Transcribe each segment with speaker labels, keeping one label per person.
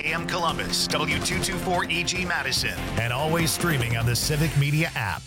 Speaker 1: AM Columbus, W224EG Madison, and always streaming on the Civic Media app.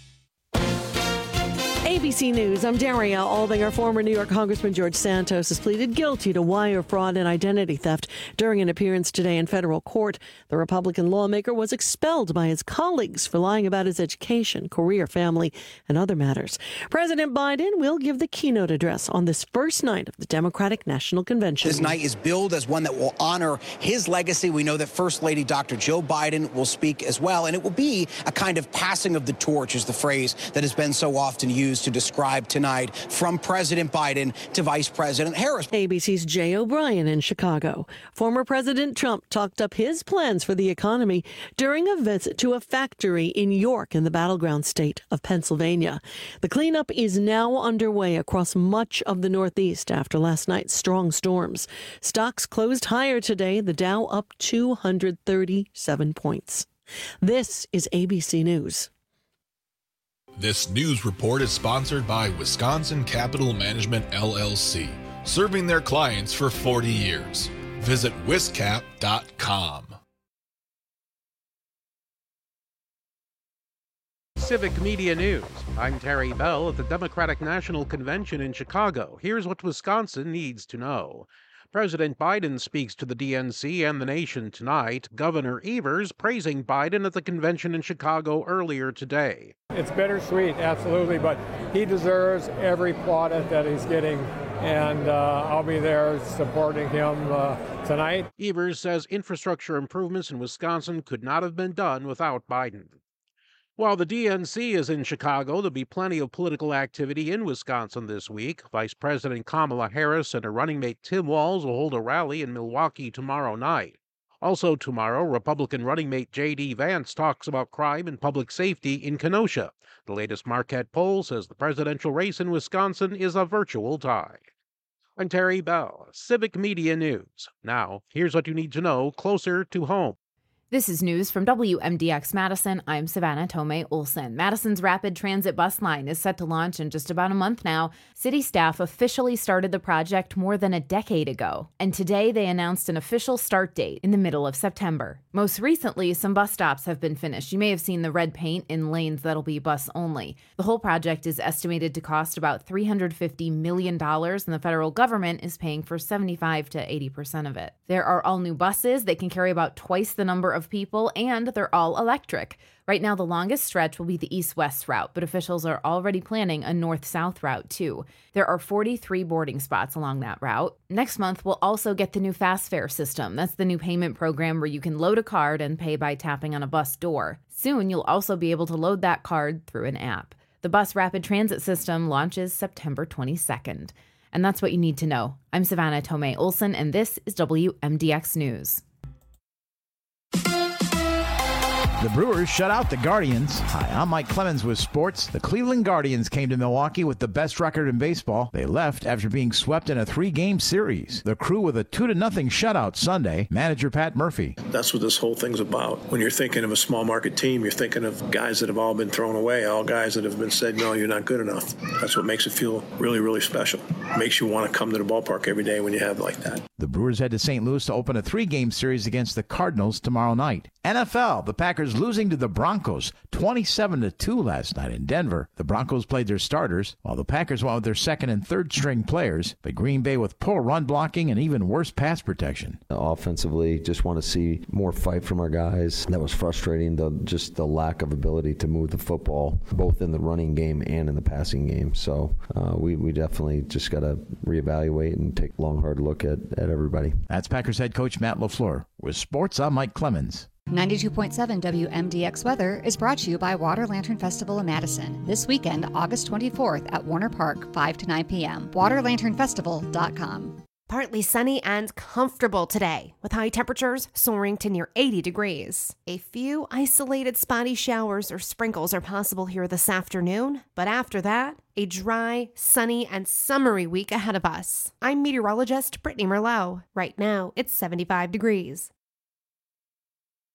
Speaker 2: ABC News, I'm Daria Aldinger. Former New York Congressman George Santos has pleaded guilty to wire fraud and identity theft during an appearance today in federal court. The Republican lawmaker was expelled by his colleagues for lying about his education, career, family, and other matters. President Biden will give the keynote address on this first night of the Democratic National Convention.
Speaker 3: This night is billed as one that will honor his legacy. We know that First Lady Dr. Joe Biden will speak as well, and it will be a kind of passing of the torch, is the phrase that has been so often used to describe tonight, from President Biden to Vice President Harris.
Speaker 2: ABC's Jay O'Brien in Chicago. Former President Trump talked up his plans for the economy during a visit to a factory in York in the battleground state of Pennsylvania. The cleanup is now underway across much of the Northeast after last night's strong storms. Stocks closed higher today, the Dow up 237 points. This is ABC News.
Speaker 4: This news report is sponsored by Wisconsin Capital Management, LLC, serving their clients for 40 years. Visit wiscap.com.
Speaker 5: Civic Media News. I'm Terry Bell at the Democratic National Convention in Chicago. Here's what Wisconsin needs to know. President Biden speaks to the DNC and the nation tonight. Governor Evers praising Biden at the convention in Chicago earlier today.
Speaker 6: It's bittersweet, absolutely, but he deserves every plaudit that he's getting, and I'll be there supporting him tonight.
Speaker 5: Evers says infrastructure improvements in Wisconsin could not have been done without Biden. While the DNC is in Chicago, there'll be plenty of political activity in Wisconsin this week. Vice President Kamala Harris and her running mate Tim Walz will hold a rally in Milwaukee tomorrow night. Also tomorrow, Republican running mate J.D. Vance talks about crime and public safety in Kenosha. The latest Marquette poll says the presidential race in Wisconsin is a virtual tie. I'm Terry Bell, Civic Media News. Now, here's what you need to know closer to home.
Speaker 7: This is news from WMDX Madison. I'm Savannah Tomei Olson. Madison's rapid transit bus line is set to launch in just about a month now. City staff officially started the project more than a decade ago, and today they announced an official start date in the middle of September. Most recently, some bus stops have been finished. You may have seen the red paint in lanes that'll be bus only. The whole project is estimated to cost about $350 million, and the federal government is paying for 75 to 80% of it. There are all new buses. They can carry about twice the number of people, and they're all electric. Right now, the longest stretch will be the east-west route, but officials are already planning a north-south route, too. There are 43 boarding spots along that route. Next month, we'll also get the new Fast Fare system. That's the new payment program where you can load a card and pay by tapping on a bus door. Soon, you'll also be able to load that card through an app. The bus rapid transit system launches September 22nd. And that's what you need to know. I'm Savannah Tomei Olson, and this is WMDX News.
Speaker 8: The Brewers shut out the Guardians. Hi, I'm Mike Clemens with sports. The Cleveland Guardians came to Milwaukee with the best record in baseball. They left after being swept in a 3-game series. The Crew with a 2-0 shutout Sunday. Manager Pat Murphy.
Speaker 9: That's what this whole thing's about. When you're thinking of a small market team, you're thinking of guys that have all been thrown away, all guys that have been said, no, you're not good enough. That's what makes it feel really, really special. Makes you want to come to the ballpark every day when you have like that.
Speaker 8: The Brewers head to St. Louis to open a 3-game series against the Cardinals tomorrow night. NFL, the Packers losing to the Broncos 27-2 last night in Denver. The Broncos played their starters, while the Packers went with their second and third string players, but Green Bay with poor run blocking and even worse pass protection.
Speaker 10: Offensively, just want to see more fight from our guys. That was frustrating, just the lack of ability to move the football, both in the running game and in the passing game. So we definitely just got to reevaluate and take a long, hard look at everybody.
Speaker 8: That's Packers head coach Matt LaFleur. With sports, I'm Mike Clemens.
Speaker 11: 92.7 WMDX Weather is brought to you by Water Lantern Festival in Madison. This weekend, August 24th at Warner Park, 5 to 9 p.m. WaterLanternFestival.com.
Speaker 12: Partly sunny and comfortable today, with high temperatures soaring to near 80 degrees. A few isolated spotty showers or sprinkles are possible here this afternoon, but after that, a dry, sunny, and summery week ahead of us. I'm meteorologist Brittany Merlot. Right now, it's 75 degrees.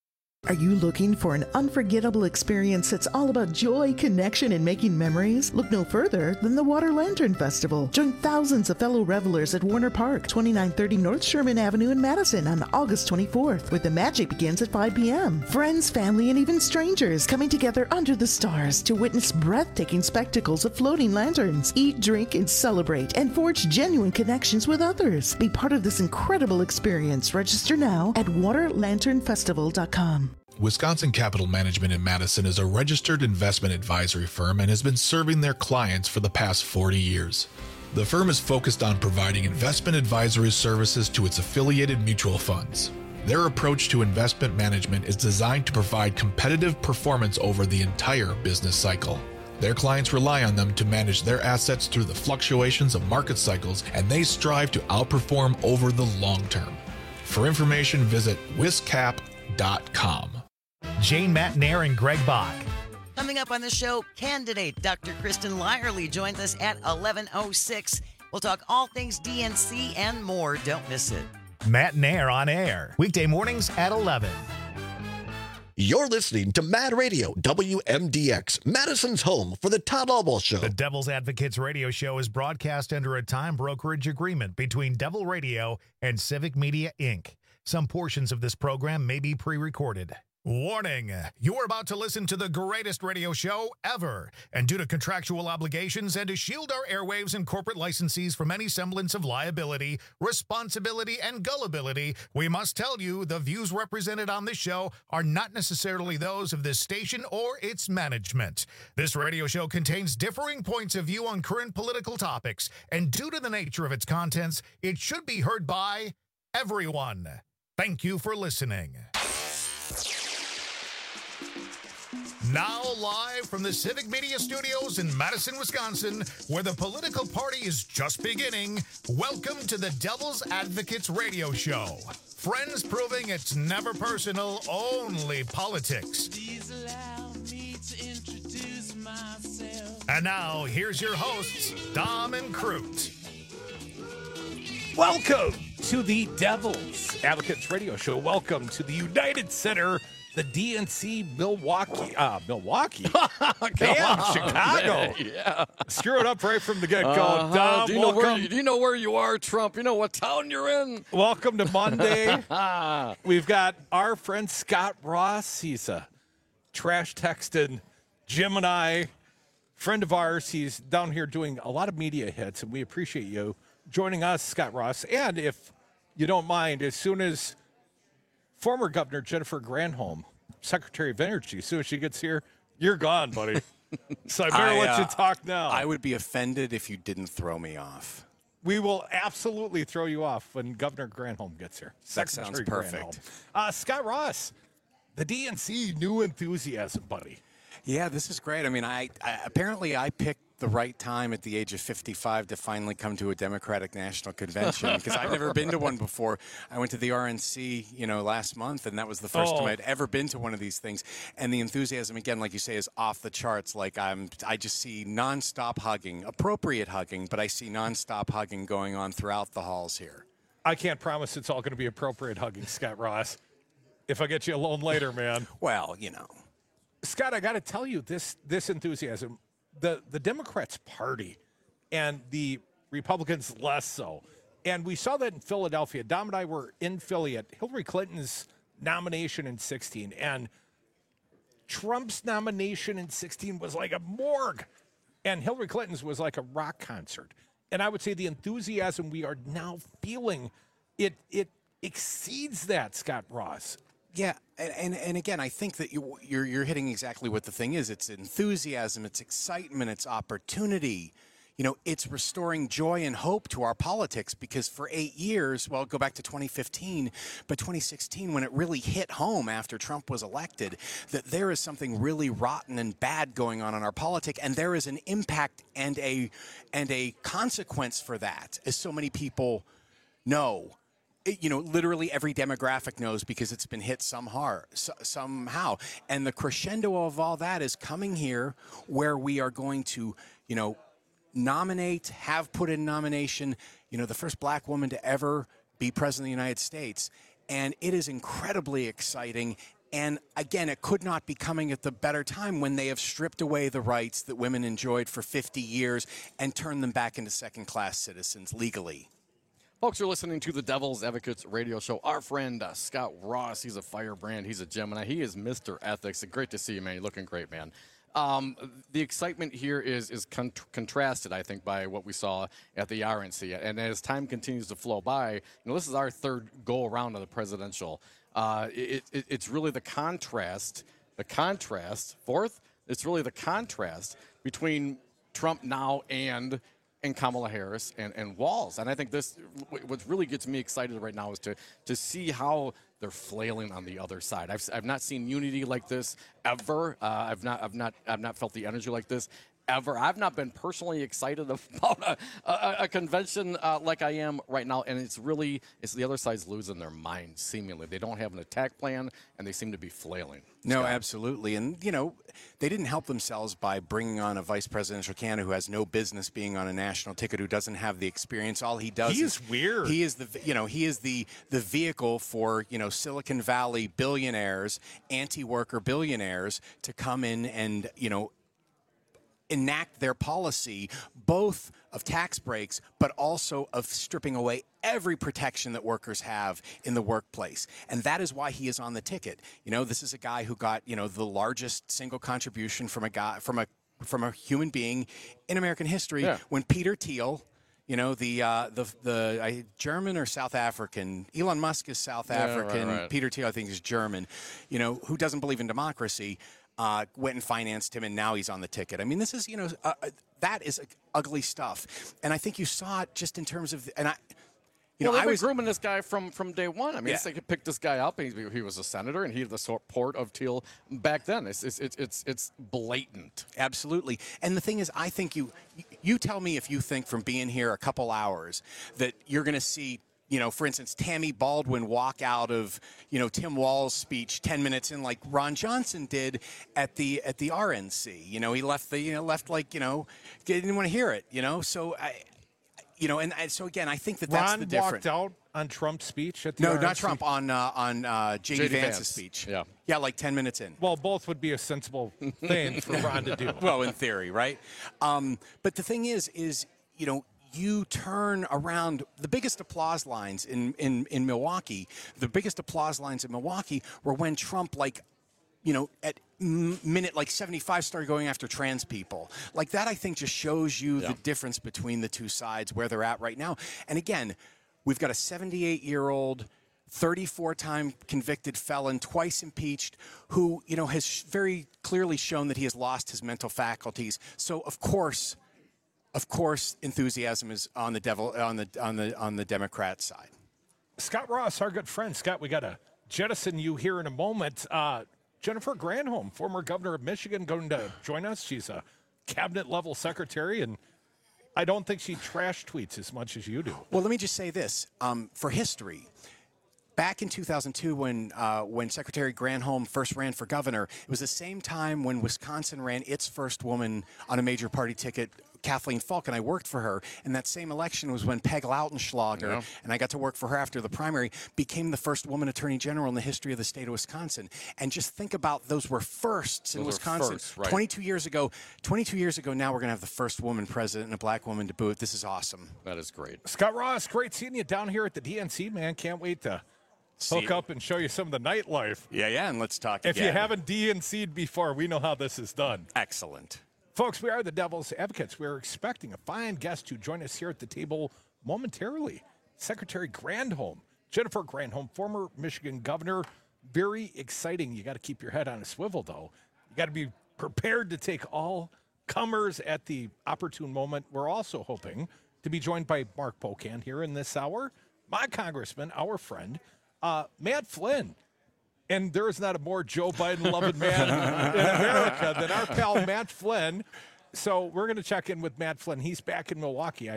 Speaker 13: Are you looking for an unforgettable experience that's all about joy, connection, and making memories? Look no further than the Water Lantern Festival. Join thousands of fellow revelers at Warner Park, 2930 North Sherman Avenue in Madison on August 24th, where the magic begins at 5 p.m. Friends, family, and even strangers coming together under the stars to witness breathtaking spectacles of floating lanterns. Eat, drink, and celebrate, and forge genuine connections with others. Be part of this incredible experience. Register now at waterlanternfestival.com.
Speaker 4: Wisconsin Capital Management in Madison is a registered investment advisory firm and has been serving their clients for the past 40 years. The firm is focused on providing investment advisory services to its affiliated mutual funds. Their approach to investment management is designed to provide competitive performance over the entire business cycle. Their clients rely on them to manage their assets through the fluctuations of market cycles, and they strive to outperform over the long term. For information, visit wiscap.com.
Speaker 1: Jane Matnair and Greg Bach.
Speaker 14: Coming up on the show, candidate Dr. Kristen Lyerly joins us at 11:06. We'll talk all things DNC and more. Don't miss it.
Speaker 1: Matnair on air, weekday mornings at 11.
Speaker 15: You're listening to Mad Radio, WMDX, Madison's home for the Todd Albaugh Show.
Speaker 1: The Devil's Advocates radio show is broadcast under a time brokerage agreement between Devil Radio and Civic Media, Inc. Some portions of this program may be pre-recorded. Warning, you're about to listen to the greatest radio show ever. And due to contractual obligations and to shield our airwaves and corporate licensees from any semblance of liability, responsibility, and gullibility, we must tell you the views represented on this show are not necessarily those of this station or its management. This radio show contains differing points of view on current political topics, and due to the nature of its contents, it should be heard by everyone. Thank you for listening. Now live from the Civic Media Studios in Madison, Wisconsin, where the political party is just beginning, welcome to the Devil's Advocates radio show. Friends proving it's never personal, only politics. Please allow me to introduce myself. And now, here's your hosts, Dom and Crute.
Speaker 16: Welcome to the Devil's Advocates radio show. Welcome to the United Center, the DNC Milwaukee. Damn, Chicago.
Speaker 17: Yeah.
Speaker 16: Screw it up right from the get-go. Dom,
Speaker 17: do you know where you are, Trump? You know what town you're in?
Speaker 16: Welcome to Monday. We've got our friend Scott Ross. He's a trash texting Jim and I, friend of ours. He's down here doing a lot of media hits, and we appreciate you joining us, Scott Ross. And if you don't mind, as soon as former Governor Jennifer Granholm, Secretary of Energy, as soon as she gets here, you're gone, buddy. So I better let you talk now.
Speaker 17: I would be offended if you didn't throw me off.
Speaker 16: We will absolutely throw you off when Governor Granholm gets here.
Speaker 17: That sounds perfect.
Speaker 16: Scott Ross, the DNC new enthusiasm, buddy.
Speaker 17: Yeah, this is great. I mean, I apparently I picked the right time at the age of 55 to finally come to a Democratic National Convention because I've never been to one before. I went to the RNC, last month, and that was the first time I'd ever been to one of these things. And the enthusiasm, again, like you say, is off the charts. Like I just see nonstop hugging, appropriate hugging, but I see nonstop hugging going on throughout the halls here.
Speaker 16: I can't promise it's all going to be appropriate hugging, Scott Ross. If I get you alone later, man.
Speaker 17: Well,
Speaker 16: Scott, I got to tell you, this enthusiasm, the Democrats party and the Republicans less so. And we saw that in Philadelphia. Dom and I were in Philly at Hillary Clinton's nomination in 2016. And Trump's nomination in 2016 was like a morgue. And Hillary Clinton's was like a rock concert. And I would say the enthusiasm we are now feeling, it exceeds that, Scott Ross.
Speaker 17: Yeah, and again, I think that you're hitting exactly what the thing is. It's enthusiasm, it's excitement, it's opportunity. It's restoring joy and hope to our politics because for 8 years, well, go back to 2015, but 2016, when it really hit home after Trump was elected, that there is something really rotten and bad going on in our politics, and there is an impact and a consequence for that, as so many people know. Literally every demographic knows because it's been hit somehow. And the crescendo of all that is coming here where we are going to, nominate, have put in nomination, the first black woman to ever be president of the United States. And it is incredibly exciting. And again, it could not be coming at the better time when they have stripped away the rights that women enjoyed for 50 years and turned them back into second-class citizens legally.
Speaker 18: Folks, you're listening to the Devil's Advocates radio show. Our friend Scott Ross, he's a firebrand. He's a Gemini. He is Mr. Ethics. Great to see you, man. You're looking great, man. The excitement here is contrasted, I think, by what we saw at the RNC. And as time continues to flow by, this is our third go-around of the presidential. It's really the contrast, fourth, it's really the contrast between Trump now and Kamala Harris and Walz. And I think what really gets me excited right now is to see how they're flailing on the other side. I've not seen unity like this ever. I've not felt the energy like this ever. I've not been personally excited about a convention like I am right now, and it's the other side's losing their mind, seemingly. They don't have an attack plan, and they seem to be flailing.
Speaker 17: No,
Speaker 18: Scott.
Speaker 17: Absolutely. And, they didn't help themselves by bringing on a vice presidential candidate who has no business being on a national ticket, who doesn't have the experience. All he does
Speaker 16: is weird.
Speaker 17: He is the vehicle for, Silicon Valley billionaires, anti-worker billionaires to come in and, enact their policy, both of tax breaks, but also of stripping away every protection that workers have in the workplace. And that is why he is on the ticket. This is a guy who got, the largest single contribution from a human being in American history.
Speaker 18: Yeah.
Speaker 17: When Peter Thiel, the German or South African, Elon Musk is South African,
Speaker 18: right.
Speaker 17: Peter Thiel I think is German, who doesn't believe in democracy, went and financed him, and now he's on the ticket. I mean, this is, that is ugly stuff. And I think you saw it just in terms of, and
Speaker 18: I was grooming this guy from day one. I mean,
Speaker 17: Yeah.
Speaker 18: it's like he picked this guy up, and he was a senator, and he had the support of Thiel back then. It's blatant.
Speaker 17: Absolutely. And the thing is, I think you tell me if you think from being here a couple hours that you're going to see, for instance, Tammy Baldwin walk out of, Tim Walz's speech 10 minutes in, like Ron Johnson did at the RNC. He left didn't want to hear it. So so again, I think that's
Speaker 16: Ron
Speaker 17: the difference.
Speaker 16: walked out on Trump's speech at the
Speaker 17: No,
Speaker 16: RNC?
Speaker 17: not Trump, on J.D. Vance's
Speaker 18: Vance.
Speaker 17: speech.
Speaker 18: Yeah,
Speaker 17: like 10 minutes in.
Speaker 16: Well, both would be a sensible thing for Ron to do.
Speaker 17: Well, in theory, right? But the thing is, you turn around the biggest applause lines in Milwaukee. The biggest applause lines in Milwaukee were when Trump, at minute 75 started going after trans people. Like that, I think just shows you the difference between the two sides, where they're at right now. And again, we've got a 78-year-old, 34-time convicted felon, twice impeached, who, has very clearly shown that he has lost his mental faculties. So, of course, enthusiasm is on the Democrat side.
Speaker 16: Scott Ross, our good friend. Scott, we got to jettison you here in a moment. Jennifer Granholm, former governor of Michigan, going to join us. She's a cabinet-level secretary, and I don't think she trash tweets as much as you do.
Speaker 17: Well, let me just say this. For history, back in 2002 when Secretary Granholm first ran for governor, it was the same time when Wisconsin ran its first woman on a major party ticket, Kathleen Falk, and I worked for her. And that same election was when Peg Lautenschlager, and I got to work for her after the primary, became the first woman attorney general in the history of the state of Wisconsin. And just think about those were firsts in Wisconsin.
Speaker 18: Firsts, right.
Speaker 17: 22 years ago, now we're going to have the first woman president and a black woman to boot. This is awesome.
Speaker 18: That is great.
Speaker 16: Scott Ross, great seeing you down here at the DNC, man. Can't wait to hook up and show you some of the nightlife.
Speaker 17: Yeah, and let's talk
Speaker 16: If
Speaker 17: again.
Speaker 16: you haven't DNC'd before, we know how this is done.
Speaker 17: Excellent.
Speaker 16: Folks, we are the Devil's Advocates. We're expecting a fine guest to join us here at the table momentarily. Secretary Granholm, Jennifer Granholm, former Michigan governor. Very exciting. You got to keep your head on a swivel, though. You got to be prepared to take all comers at the opportune moment. We're also hoping to be joined by Mark Pocan here in this hour. My congressman, our friend, Matt Flynn. And there is not a more Joe Biden-loving man in America than our pal Matt Flynn. So we're going to check in with Matt Flynn. He's back in Milwaukee. I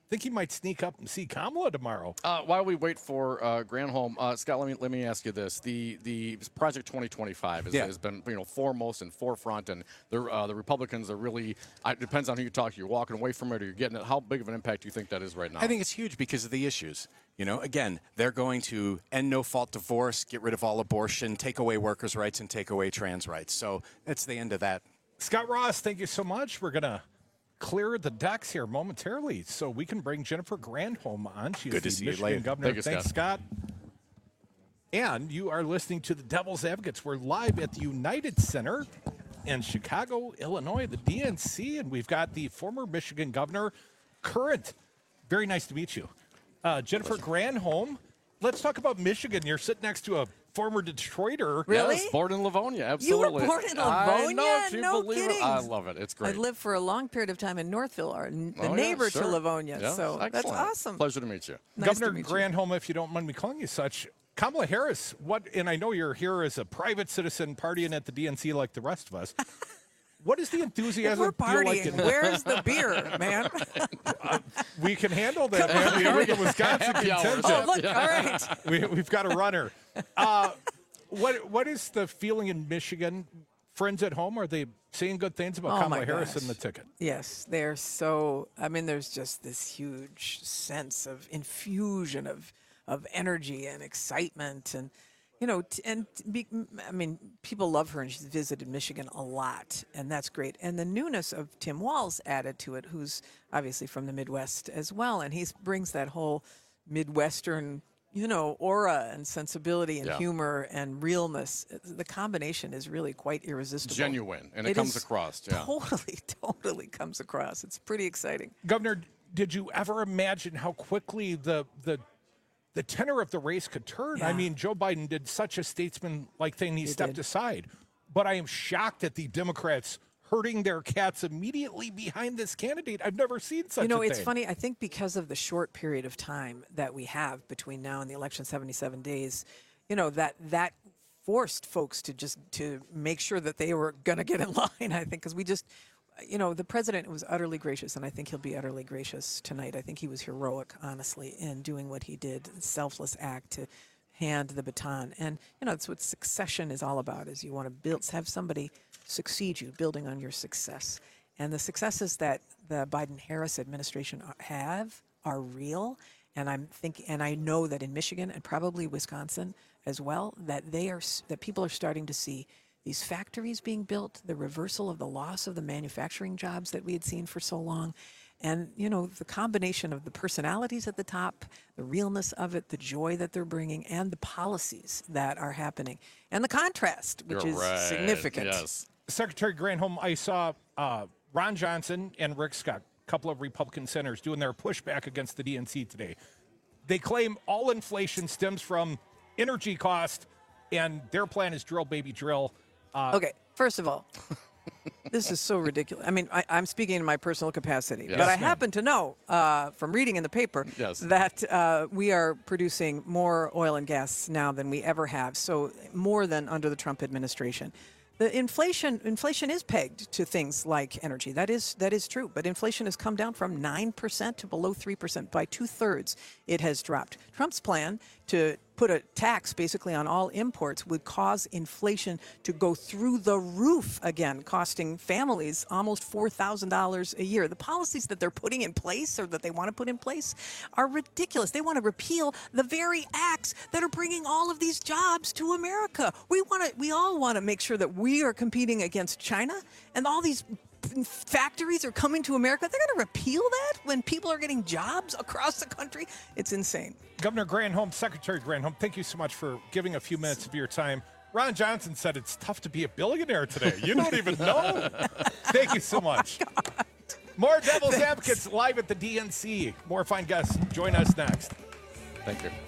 Speaker 16: think he might sneak up and see Kamala tomorrow.
Speaker 18: While we wait for Granholm, Scott, let me ask you this: the Project 2025 has been foremost and forefront, and the Republicans are really. It depends on who you talk to. You're walking away from it, or you're getting it. How big of an impact do you think that is right now?
Speaker 17: I think it's huge because of the issues. Again, they're going to end no-fault divorce, get rid of all abortion, take away workers' rights, and take away trans rights. So that's the end of that.
Speaker 16: Scott Ross, thank you so much. We're gonna clear the decks here momentarily so we can bring Jennifer Granholm on. She's
Speaker 17: Good to
Speaker 16: the
Speaker 17: see you
Speaker 16: Michigan
Speaker 17: later.
Speaker 16: governor. Thanks, Scott. And you are listening to the Devil's Advocates. We're live at the United Center in Chicago, Illinois, the DNC, and we've got the former Michigan governor, current. Very nice to meet you. Jennifer Granholm. Let's talk about Michigan. You're sitting next to a former Detroiter.
Speaker 19: Really?
Speaker 18: Yes, born in Livonia, absolutely.
Speaker 19: You were born in Livonia?
Speaker 18: I know,
Speaker 19: No kidding.
Speaker 18: I love it. It's great.
Speaker 19: I lived for a long period of time in Northville, the neighbor to Livonia.
Speaker 18: Yeah,
Speaker 19: so
Speaker 18: excellent.
Speaker 19: that's awesome.
Speaker 18: Pleasure to meet you.
Speaker 16: Governor Granholm, if you don't mind me calling you such, Kamala Harris, and I know you're here as a private citizen partying at the DNC like the rest of us. What is the enthusiasm
Speaker 19: We're
Speaker 16: feel like?
Speaker 19: partying. Where's the beer, man?
Speaker 16: We can handle that, man. We're the Wisconsin contingent.
Speaker 19: Oh, look, all right.
Speaker 16: We've got a runner. What is the feeling in Michigan? Friends at home, are they saying good things about Kamala Harris and the ticket?
Speaker 19: Yes, they're so. I mean, there's just this huge sense of infusion of energy and excitement, and people love her, and she's visited Michigan a lot, and that's great. And the newness of Tim Walz added to it, who's obviously from the Midwest as well, and he brings that whole Midwestern, aura and sensibility and humor and realness. The combination is really quite irresistible.
Speaker 18: Genuine, and it comes across. Yeah.
Speaker 19: Totally comes across. It's pretty exciting.
Speaker 16: Governor, did you ever imagine how quickly the tenor of the race could turn?
Speaker 19: Yeah.
Speaker 16: I mean, Joe Biden did such a statesman-like thing. He stepped aside. But I am shocked at the Democrats herding their cats immediately behind this candidate. I've never seen such a thing.
Speaker 19: It's funny. I think because of the short period of time that we have between now and the election, 77 days, that forced folks to make sure that they were going to get in line, I think, because we just... the president was utterly gracious, and I think he'll be utterly gracious tonight. I think he was heroic, honestly, in doing what he did, a selfless act to hand the baton. And, that's what succession is all about, is you want to have somebody succeed you, building on your success. And the successes that the Biden-Harris administration have are real. And I know that in Michigan and probably Wisconsin as well, that people are starting to see these factories being built, the reversal of the loss of the manufacturing jobs that we had seen for so long. And, the combination of the personalities at the top, the realness of it, the joy that they're bringing, and the policies that are happening. And the contrast, which is significant.
Speaker 18: Yes.
Speaker 16: Secretary Granholm, I saw Ron Johnson and Rick Scott, a couple of Republican senators, doing their pushback against the DNC today. They claim all inflation stems from energy cost, and their plan is drill, baby, drill.
Speaker 19: Okay, first of all, this is so ridiculous. I mean, I'm speaking in my personal capacity, but I happen to know from reading in the paper that we are producing more oil and gas now than we ever have, so more than under the Trump administration. The inflation is pegged to things like energy. That is true. But inflation has come down from 9% to below 3%. By 2/3, it has dropped. Trump's plan to put a tax basically on all imports would cause inflation to go through the roof again, costing families almost $4,000 a year. The policies that they're putting in place, or that they want to put in place, are ridiculous. They want to repeal the very acts that are bringing all of these jobs to America. We all want to make sure that we are competing against China, and all these factories are coming to America. They're going to repeal that when people are getting jobs across the country? It's insane.
Speaker 16: Governor Granholm, Secretary Granholm, thank you so much for giving a few minutes of your time. Ron Johnson said it's tough to be a billionaire today. You don't even know. Thank you so much. More Devil's Advocates live at the DNC. More fine guests. Join us next.
Speaker 18: Thank you.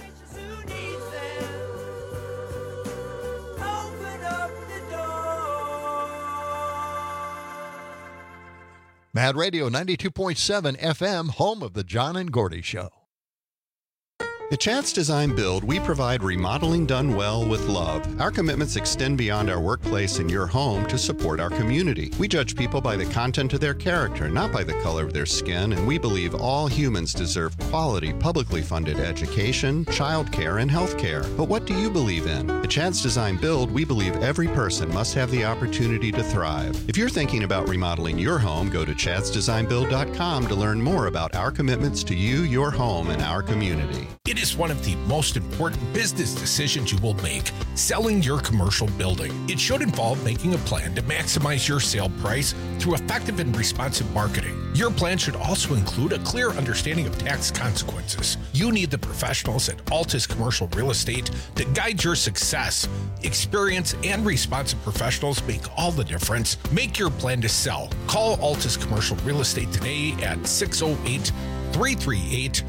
Speaker 20: Mad Radio 92.7 FM, home of the John and Gordy Show.
Speaker 21: At Chance Design Build, we provide remodeling done well with love. Our commitments extend beyond our workplace and your home to support our community. We judge people by the content of their character, not by the color of their skin, and we believe all humans deserve quality, publicly funded education, childcare, and health care. But what do you believe in? At Chance Design Build, we believe every person must have the opportunity to thrive. If you're thinking about remodeling your home, go to chancedesignbuild.com to learn more about our commitments to you, your home, and our community.
Speaker 22: It is one of the most important business decisions you will make, selling your commercial building. It should involve making a plan to maximize your sale price through effective and responsive marketing. Your plan should also include a clear understanding of tax consequences. You need the professionals at Altus Commercial Real Estate to guide your success. Experience and responsive professionals make all the difference. Make your plan to sell. Call Altus Commercial Real Estate today at 608-338-1101.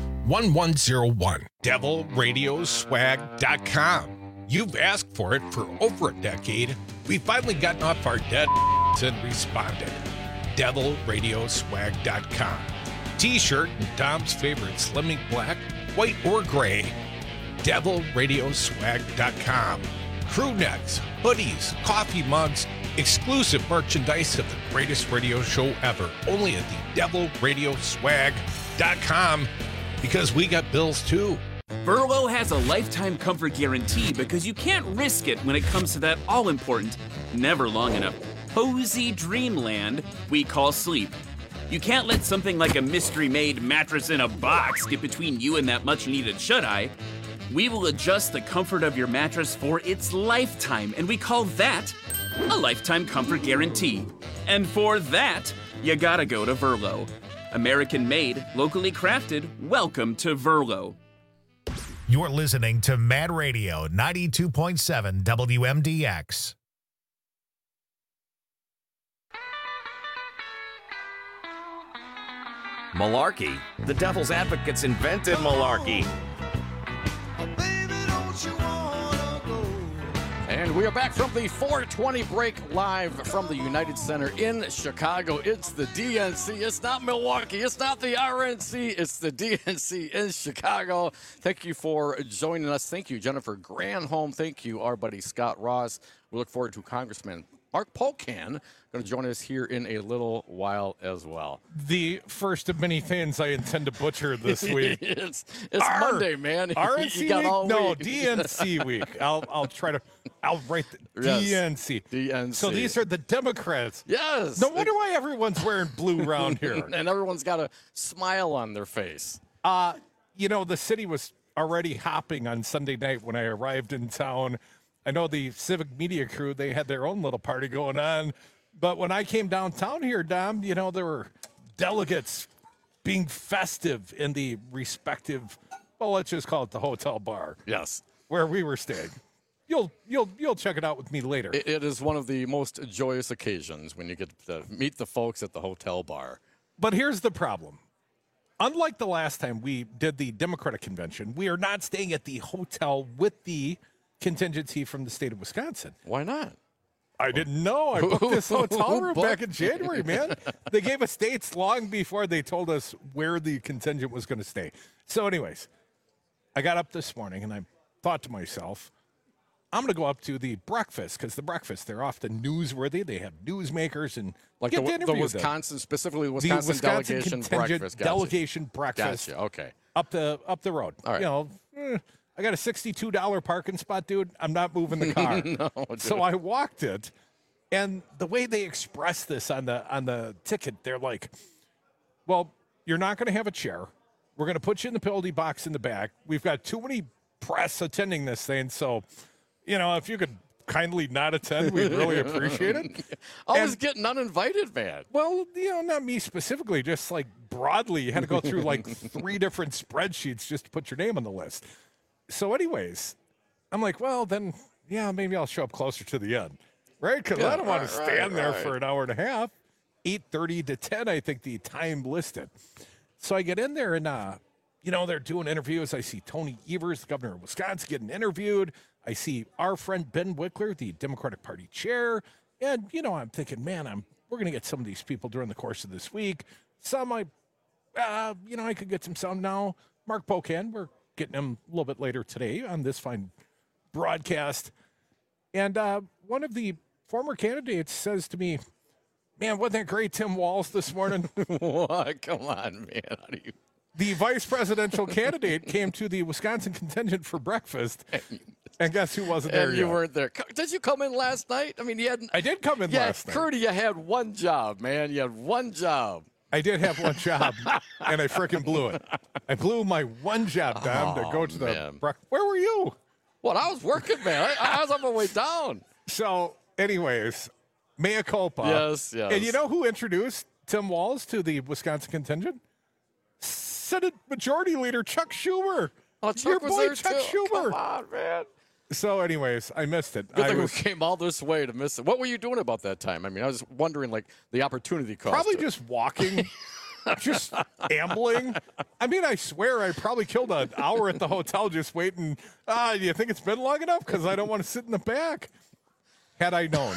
Speaker 22: DevilRadioswag.com. You've asked for it for over a decade. We've finally gotten off our dead and responded. DevilRadioswag.com. T-shirt and Tom's favorite Slimming Black, white or gray. DevilRadioswag.com. Crew necks, hoodies, coffee mugs, exclusive merchandise of the greatest radio show ever. Only at the DevilRadioswag.com. Because we got bills too.
Speaker 23: Verlo has a lifetime comfort guarantee because you can't risk it when it comes to that all-important, never long enough, cozy dreamland we call sleep. You can't let something like a mystery-made mattress in a box get between you and that much-needed shut-eye. We will adjust the comfort of your mattress for its lifetime, and we call that a lifetime comfort guarantee. And for that, you gotta go to Verlo. American-made, locally crafted, welcome to Verlo.
Speaker 1: You're listening to Mad Radio 92.7 WMDX.
Speaker 24: Malarkey. The Devil's Advocates invented malarkey.
Speaker 18: And we are back from the 420 break live from the United Center in Chicago. It's the DNC. It's not Milwaukee. It's not the RNC. It's the DNC in Chicago. Thank you for joining us. Thank you, Jennifer Granholm. Thank you, our buddy Scott Ross. We look forward to Congressman Mark Pocan going to join us here in a little while as well.
Speaker 16: The first of many things I intend to butcher this week.
Speaker 18: it's Monday, man.
Speaker 16: RNC
Speaker 18: You got
Speaker 16: week?
Speaker 18: all
Speaker 16: No,
Speaker 18: week.
Speaker 16: DNC week. I'll write the
Speaker 18: Yes.
Speaker 16: DNC.
Speaker 18: DNC.
Speaker 16: So these are the Democrats.
Speaker 18: Yes.
Speaker 16: No wonder why everyone's wearing blue around here.
Speaker 18: And everyone's got a smile on their face.
Speaker 16: You know, the city was already hopping on Sunday night when I arrived in town. I know the Civic Media crew, they had their own little party going on. But when I came downtown here, Dom, you know, there were delegates being festive in the respective, well, let's just call it the hotel bar.
Speaker 18: Yes.
Speaker 16: Where we were staying. You'll check it out with me later.
Speaker 18: It is one of the most joyous occasions when you get to meet the folks at the hotel bar.
Speaker 16: But here's the problem. Unlike the last time we did the Democratic convention, we are not staying at the hotel with the contingency from the state of Wisconsin.
Speaker 18: Why not?
Speaker 16: I didn't know. I booked this hotel room back in January, man. They gave us dates long before they told us where the contingent was going to stay. So anyways, I got up this morning and I thought to myself, I'm going to go up to the breakfast because the breakfast, they're often newsworthy. They have newsmakers and
Speaker 18: like
Speaker 16: get to
Speaker 18: the
Speaker 16: interview
Speaker 18: Wisconsin,
Speaker 16: them.
Speaker 18: specifically
Speaker 16: The
Speaker 18: Wisconsin delegation
Speaker 16: contingent
Speaker 18: breakfast. Gotcha.
Speaker 16: Delegation breakfast.
Speaker 18: Gotcha. Okay.
Speaker 16: Up the road.
Speaker 18: All right.
Speaker 16: You know, I got a $62 parking spot, dude. I'm not moving the car.
Speaker 18: No,
Speaker 16: so I walked it, and the way they express this on the ticket, they're like, "Well, you're not going to have a chair. We're going to put you in the penalty box in the back. We've got too many press attending this thing, so you know if you could kindly not attend, we'd really appreciate it."
Speaker 18: Always getting uninvited, man.
Speaker 16: Well, you know, not me specifically, just like broadly, you had to go through like 3 different spreadsheets just to put your name on the list. So anyways, I'm like, well, then, yeah, maybe I'll show up closer to the end, right? Because I don't want to stand there for an hour and a half. 8:30 to 10, I think the time listed. So I get in there and, you know, they're doing interviews. I see Tony Evers, the governor of Wisconsin, getting interviewed. I see our friend Ben Wickler, the Democratic Party chair. And, you know, I'm thinking, man, we're going to get some of these people during the course of this week. Some you know, I could get some now. Mark Pocan, we're getting him a little bit later today on this fine broadcast. And one of the former candidates says to me, man, wasn't that great, Tim Walz, this morning?
Speaker 18: What? Come on, man. How do you...
Speaker 16: The vice presidential candidate came to the Wisconsin contingent for breakfast, and guess who wasn't there
Speaker 18: And you
Speaker 16: yet?
Speaker 18: weren't there. Did you come in last night? I mean, you had.
Speaker 16: I did come in last night.
Speaker 18: Crudy, you had one job, man. You had one job.
Speaker 16: I did have one job, and I frickin' blew it. I blew my one job, Dom, to go to the breakfast. Where were you?
Speaker 18: Well, I was working, man. I was on my way down.
Speaker 16: So, anyways, mea culpa.
Speaker 18: Yes, yes.
Speaker 16: And you know who introduced Tim Walz to the Wisconsin contingent? Senate Majority Leader Chuck Schumer.
Speaker 18: Oh, Chuck
Speaker 16: Your
Speaker 18: was
Speaker 16: boy
Speaker 18: there
Speaker 16: Chuck
Speaker 18: too.
Speaker 16: Schumer.
Speaker 18: Come on, man.
Speaker 16: So, anyways, I missed it.
Speaker 18: Good thing we came all this way to miss it. What were you doing about that time? I mean, I was wondering, like, the opportunity cost.
Speaker 16: Probably just walking, just ambling. I mean, I swear I probably killed an hour at the hotel just waiting. Do you think it's been long enough? Because I don't want to sit in the back. Had I known.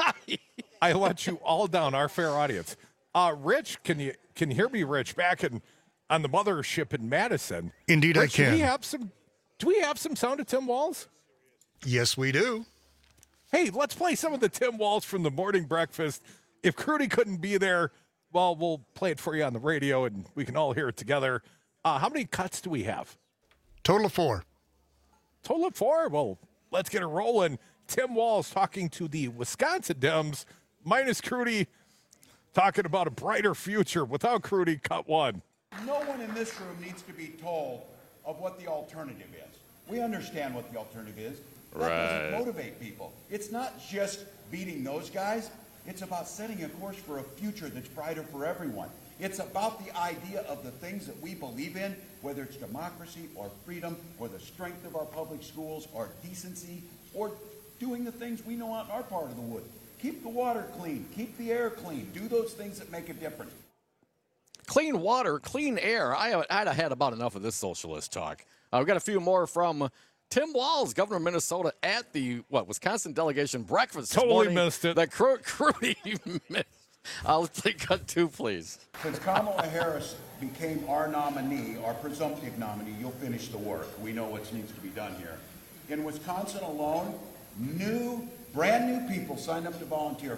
Speaker 16: I let you all down, our fair audience. Rich, can you hear me, Rich, back on the mothership in Madison?
Speaker 2: Indeed,
Speaker 16: Rich,
Speaker 2: I can.
Speaker 16: Do we have some sound of Tim Walz?
Speaker 2: Yes, we do.
Speaker 16: Hey, let's play some of the Tim Walz from the morning breakfast. If Crudy couldn't be there, well, we'll play it for you on the radio, and we can all hear it together. How many cuts do we have?
Speaker 2: Total of 4.
Speaker 16: Total of 4? Well, let's get it rolling. Tim Walz talking to the Wisconsin Dems, minus Crudy, talking about a brighter future. Without Crudy, cut 1.
Speaker 3: No one in this room needs to be told of what the alternative is. We understand what the alternative is. That doesn't motivate people. It's not just beating those guys. It's about setting a course for a future that's brighter for everyone. It's about the idea of the things that we believe in, whether it's democracy or freedom or the strength of our public schools or decency or doing the things we know out in our part of the wood. Keep the water clean. Keep the air clean. Do those things that make a difference.
Speaker 18: Clean water, clean air. I'd have had about enough of this socialist talk. We've got a few more from Tim Walz, governor of Minnesota, at the Wisconsin delegation breakfast.
Speaker 16: Totally
Speaker 18: this morning
Speaker 16: missed it.
Speaker 18: That Crudy missed. Let's take cut 2, please.
Speaker 3: Since Kamala Harris became our nominee, our presumptive nominee, you'll finish the work. We know what needs to be done here. In Wisconsin alone, brand new people signed up to volunteer.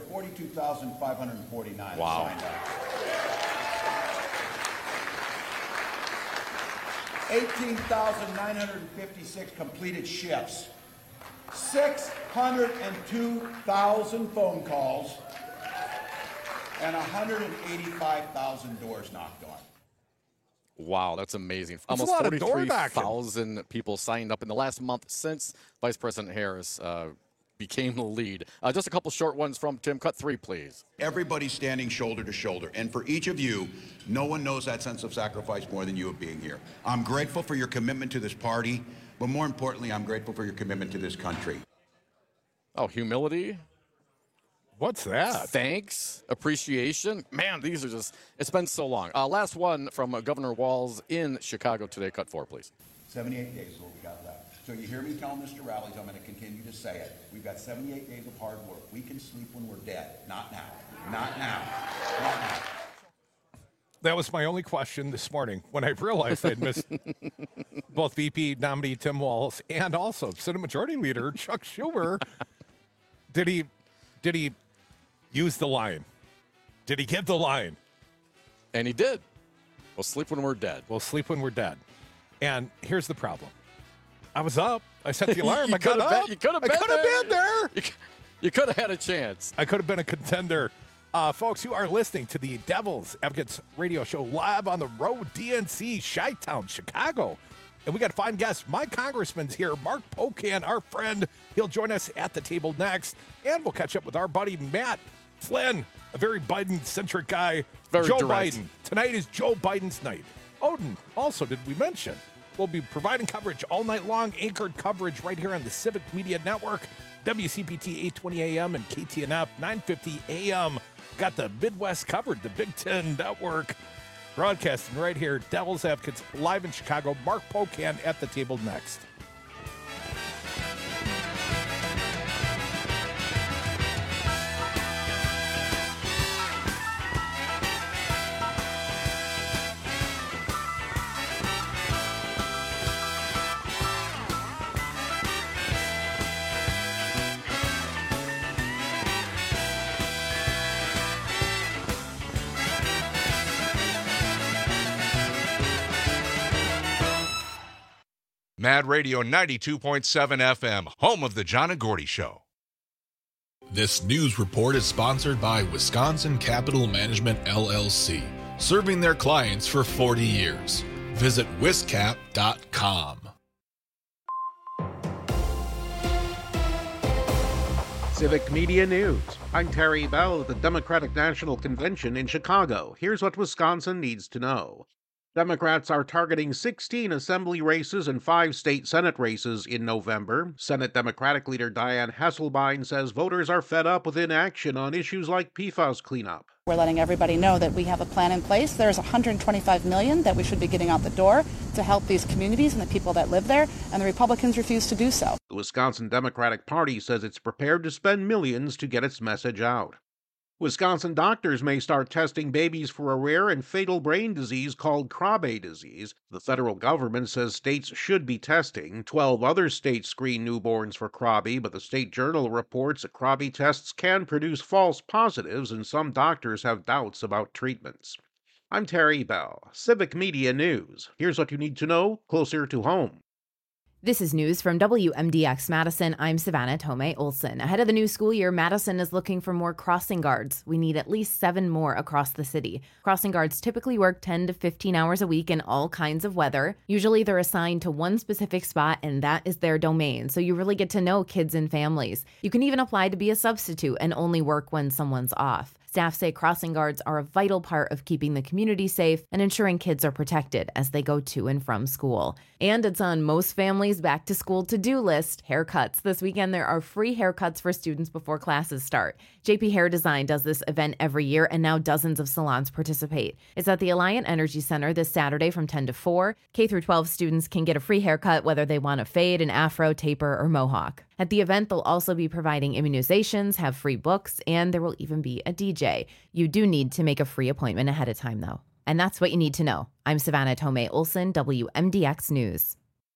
Speaker 3: 42,549 signed up. 18,956 completed shifts. 602,000 phone calls. And 185,000 doors knocked on.
Speaker 18: Wow, that's amazing.
Speaker 16: That's
Speaker 18: Almost
Speaker 16: a lot of door knocking.
Speaker 18: 43,000 people signed up in the last month since Vice President Harris became the lead. Just a couple short ones from Tim. Cut 3, please.
Speaker 3: Everybody's standing shoulder to shoulder. And for each of you, no one knows that sense of sacrifice more than you of being here. I'm grateful for your commitment to this party, but more importantly, I'm grateful for your commitment to this country.
Speaker 18: Oh, humility.
Speaker 16: What's that?
Speaker 18: Thanks, appreciation. Man, these are just, it's been so long. Last one from Governor Walz in Chicago today. Cut 4, please.
Speaker 3: 78 days is what we got left. So you hear me tell Mr. Rallies, I'm going to continue to say it. We've got 78 days of hard work. We can sleep when we're dead. Not now. Not now. Not now.
Speaker 16: That was my only question this morning when I realized I'd missed both VP nominee Tim Walz and also Senate Majority Leader Chuck Schumer. Did he use the line? Did he get the line?
Speaker 18: And he did. We'll sleep when we're dead.
Speaker 16: We'll sleep when we're dead. And here's the problem. I was up. I set the alarm. I got up.
Speaker 18: You could have been
Speaker 16: there.
Speaker 18: You could have had a chance.
Speaker 16: I could have been a contender. Folks, you are listening to the Devil's Advocates radio show live on the road, DNC, Chi-Town, Chicago. And we got a fine guest. My congressman's here, Mark Pocan, our friend. He'll join us at the table next. And we'll catch up with our buddy Matt Flynn, a very Biden-centric guy.
Speaker 18: Very
Speaker 16: Joe
Speaker 18: direct.
Speaker 16: Biden. Tonight is Joe Biden's night. Odin, also, did we mention? We'll be providing coverage all night long, anchored coverage right here on the Civic Media Network, WCPT 820 AM and KTNF 950 AM. Got the Midwest covered, the Big Ten Network. Broadcasting right here, Devil's Advocates live in Chicago. Mark Pocan at the table next.
Speaker 5: Mad Radio 92.7 FM, home of the John and Gordy Show.
Speaker 4: This news report is sponsored by Wisconsin Capital Management, LLC, serving their clients for 40 years. Visit wiscap.com.
Speaker 6: Civic Media News. I'm Terry Bell at the Democratic National Convention in Chicago. Here's what Wisconsin needs to know. Democrats are targeting 16 assembly races and 5 state Senate races in November. Senate Democratic leader Dianne Hasselbein says voters are fed up with inaction on issues like PFAS cleanup.
Speaker 7: We're letting everybody know that we have a plan in place. There's $125 million that we should be getting out the door to help these communities and the people that live there, and the Republicans refuse to do so.
Speaker 6: The Wisconsin Democratic Party says it's prepared to spend millions to get its message out. Wisconsin doctors may start testing babies for a rare and fatal brain disease called Krabbe disease. The federal government says states should be testing. 12 other states screen newborns for Krabbe, but the State Journal reports that Krabbe tests can produce false positives, and some doctors have doubts about treatments. I'm Terry Bell, Civic Media News. Here's what you need to know closer to home.
Speaker 9: This is news from WMDX Madison. I'm Savannah Tomei Olson. Ahead of the new school year, Madison is looking for more crossing guards. We need at least 7 more across the city. Crossing guards typically work 10 to 15 hours a week in all kinds of weather. Usually they're assigned to one specific spot, and that is their domain, so you really get to know kids and families. You can even apply to be a substitute and only work when someone's off. Staff say crossing guards are a vital part of keeping the community safe and ensuring kids are protected as they go to and from school. And it's on most families' back-to-school to-do list, haircuts. This weekend, there are free haircuts for students before classes start. JP Hair Design does this event every year, and now dozens of salons participate. It's at the Alliant Energy Center this Saturday from 10 to 4. K-12 students can get a free haircut whether they want a fade, an afro, taper, or mohawk. At the event, they'll also be providing immunizations, have free books, and there will even be a DJ. You do need to make a free appointment ahead of time, though. And that's what you need to know. I'm Savannah Tomei Olson, WMDX News.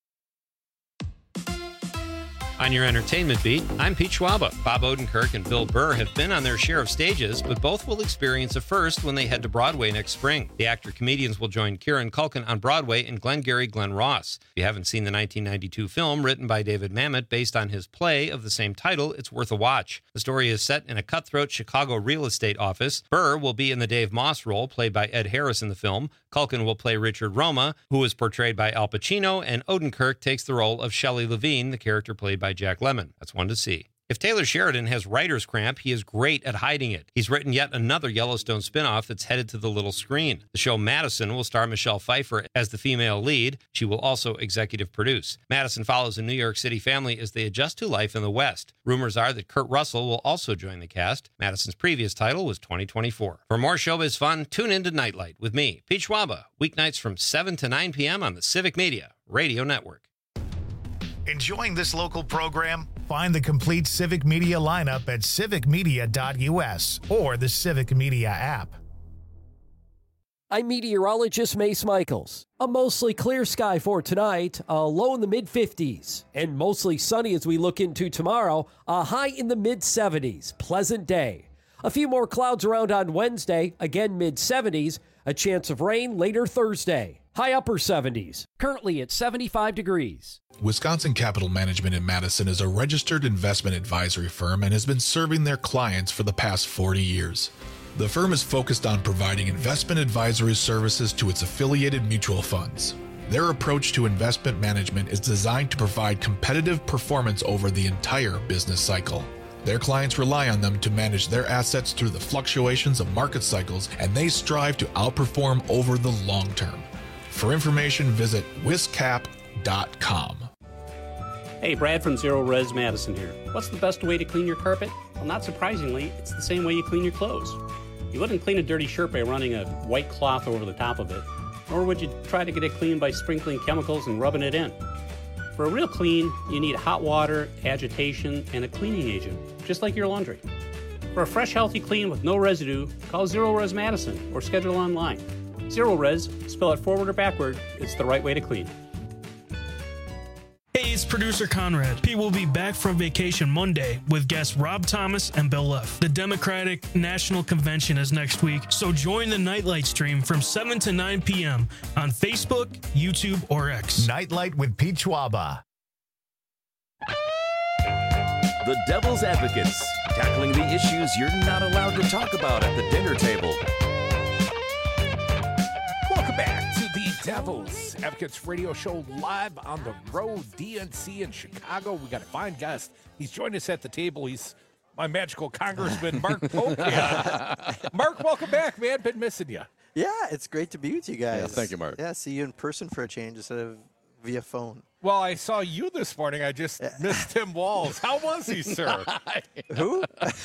Speaker 25: On your entertainment beat, I'm Pete Schwaba. Bob Odenkirk and Bill Burr have been on their share of stages, but both will experience a first when they head to Broadway next spring. The actor-comedians will join Kieran Culkin on Broadway in Glengarry Glen Ross. If you haven't seen the 1992 film written by David Mamet based on his play of the same title, it's worth a watch. The story is set in a cutthroat Chicago real estate office. Burr will be in the Dave Moss role, played by Ed Harris in the film. Culkin will play Richard Roma, who is portrayed by Al Pacino, and Odenkirk takes the role of Shelley Levine, the character played by Jack Lemmon. That's one to see. If Taylor Sheridan has writer's cramp, he is great at hiding it. He's written yet another Yellowstone spinoff that's headed to the little screen. The show Madison will star Michelle Pfeiffer as the female lead. She will also executive produce. Madison follows a New York City family as they adjust to life in the West. Rumors are that Kurt Russell will also join the cast. Madison's previous title was 2024. For more showbiz fun, tune in to Nightlight with me, Pete Schwaba, weeknights from 7 to 9 p.m. on the Civic Media Radio Network.
Speaker 1: Enjoying this local program? Find the complete Civic Media lineup at civicmedia.us or the Civic Media app.
Speaker 26: I'm meteorologist Mace Michaels. A mostly clear sky for tonight, a low in the mid-50s, and mostly sunny as we look into tomorrow, a high in the mid-70s. Pleasant day. A few more clouds around on Wednesday, again mid-70s, a chance of rain later Thursday. High upper 70s, currently at 75 degrees.
Speaker 4: Wisconsin Capital Management in Madison is a registered investment advisory firm and has been serving their clients for the past 40 years. The firm is focused on providing investment advisory services to its affiliated mutual funds. Their approach to investment management is designed to provide competitive performance over the entire business cycle. Their clients rely on them to manage their assets through the fluctuations of market cycles, and they strive to outperform over the long term. For information, visit wiscap.com.
Speaker 27: Hey, Brad from Zero Res Madison here. What's the best way to clean your carpet? Well, not surprisingly, it's the same way you clean your clothes. You wouldn't clean a dirty shirt by running a white cloth over the top of it, nor would you try to get it clean by sprinkling chemicals and rubbing it in. For a real clean, you need hot water, agitation, and a cleaning agent, just like your laundry. For a fresh, healthy clean with no residue, call Zero Res Madison or schedule online. Zero Res, spell it forward or backward, it's the right way to clean.
Speaker 28: Hey,
Speaker 8: is producer Conrad. Pete will be back from vacation Monday with guests Rob Thomas and Bill Leff. The Democratic National Convention is next week, so join the Nightlight stream from 7 to 9 p.m. on Facebook, YouTube, or X.
Speaker 1: Nightlight with Pete Schwaba.
Speaker 24: The Devil's Advocates, tackling the issues you're not allowed to talk about at the dinner table.
Speaker 16: Welcome back to the Devil's Advocates radio show, live on the road, DNC in Chicago. We got a fine guest. He's joined us at the table. He's my magical congressman, Mark Pocan. Mark, welcome back, man. Been missing you.
Speaker 10: Yeah, it's great to be with you guys.
Speaker 18: Yeah, thank you, Mark.
Speaker 10: Yeah, see you in person for a change instead of via phone.
Speaker 16: Well, I saw you this morning. I just missed Tim Walz. How was he, sir?
Speaker 10: Who?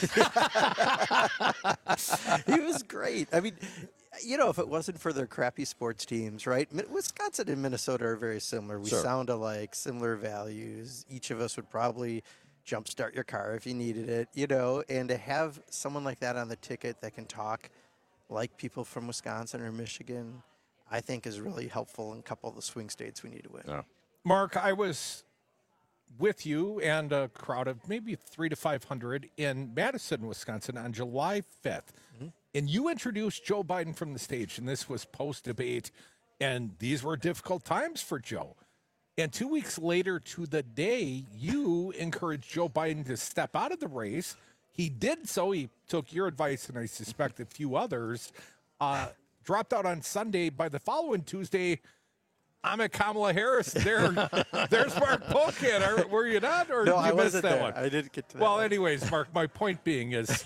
Speaker 10: He was great. I mean, you know, if it wasn't for their crappy sports teams, right? Wisconsin and Minnesota are very similar. We sound alike, similar values. Each of us would probably jumpstart your car if you needed it, you know, and to have someone like that on the ticket that can talk like people from Wisconsin or Michigan, I think is really helpful in a couple of the swing states we need to win.
Speaker 16: Yeah. Mark, I was with you and a crowd of maybe 300 to 500 in Madison, Wisconsin on July 5th. Mm-hmm. And you introduced Joe Biden from the stage, and this was post-debate, and these were difficult times for Joe. And 2 weeks later to the day, you encouraged Joe Biden to step out of the race. He did so. He took your advice, and I suspect a few others, dropped out on Sunday. By the following Tuesday, I'm at Kamala Harris. There's Mark Pocan. Were you not, or
Speaker 10: no,
Speaker 16: did you
Speaker 10: I
Speaker 16: miss
Speaker 10: wasn't
Speaker 16: that
Speaker 10: there.
Speaker 16: one?
Speaker 10: I didn't get to that.
Speaker 16: Well,
Speaker 10: one.
Speaker 16: anyways, Mark, my point being is,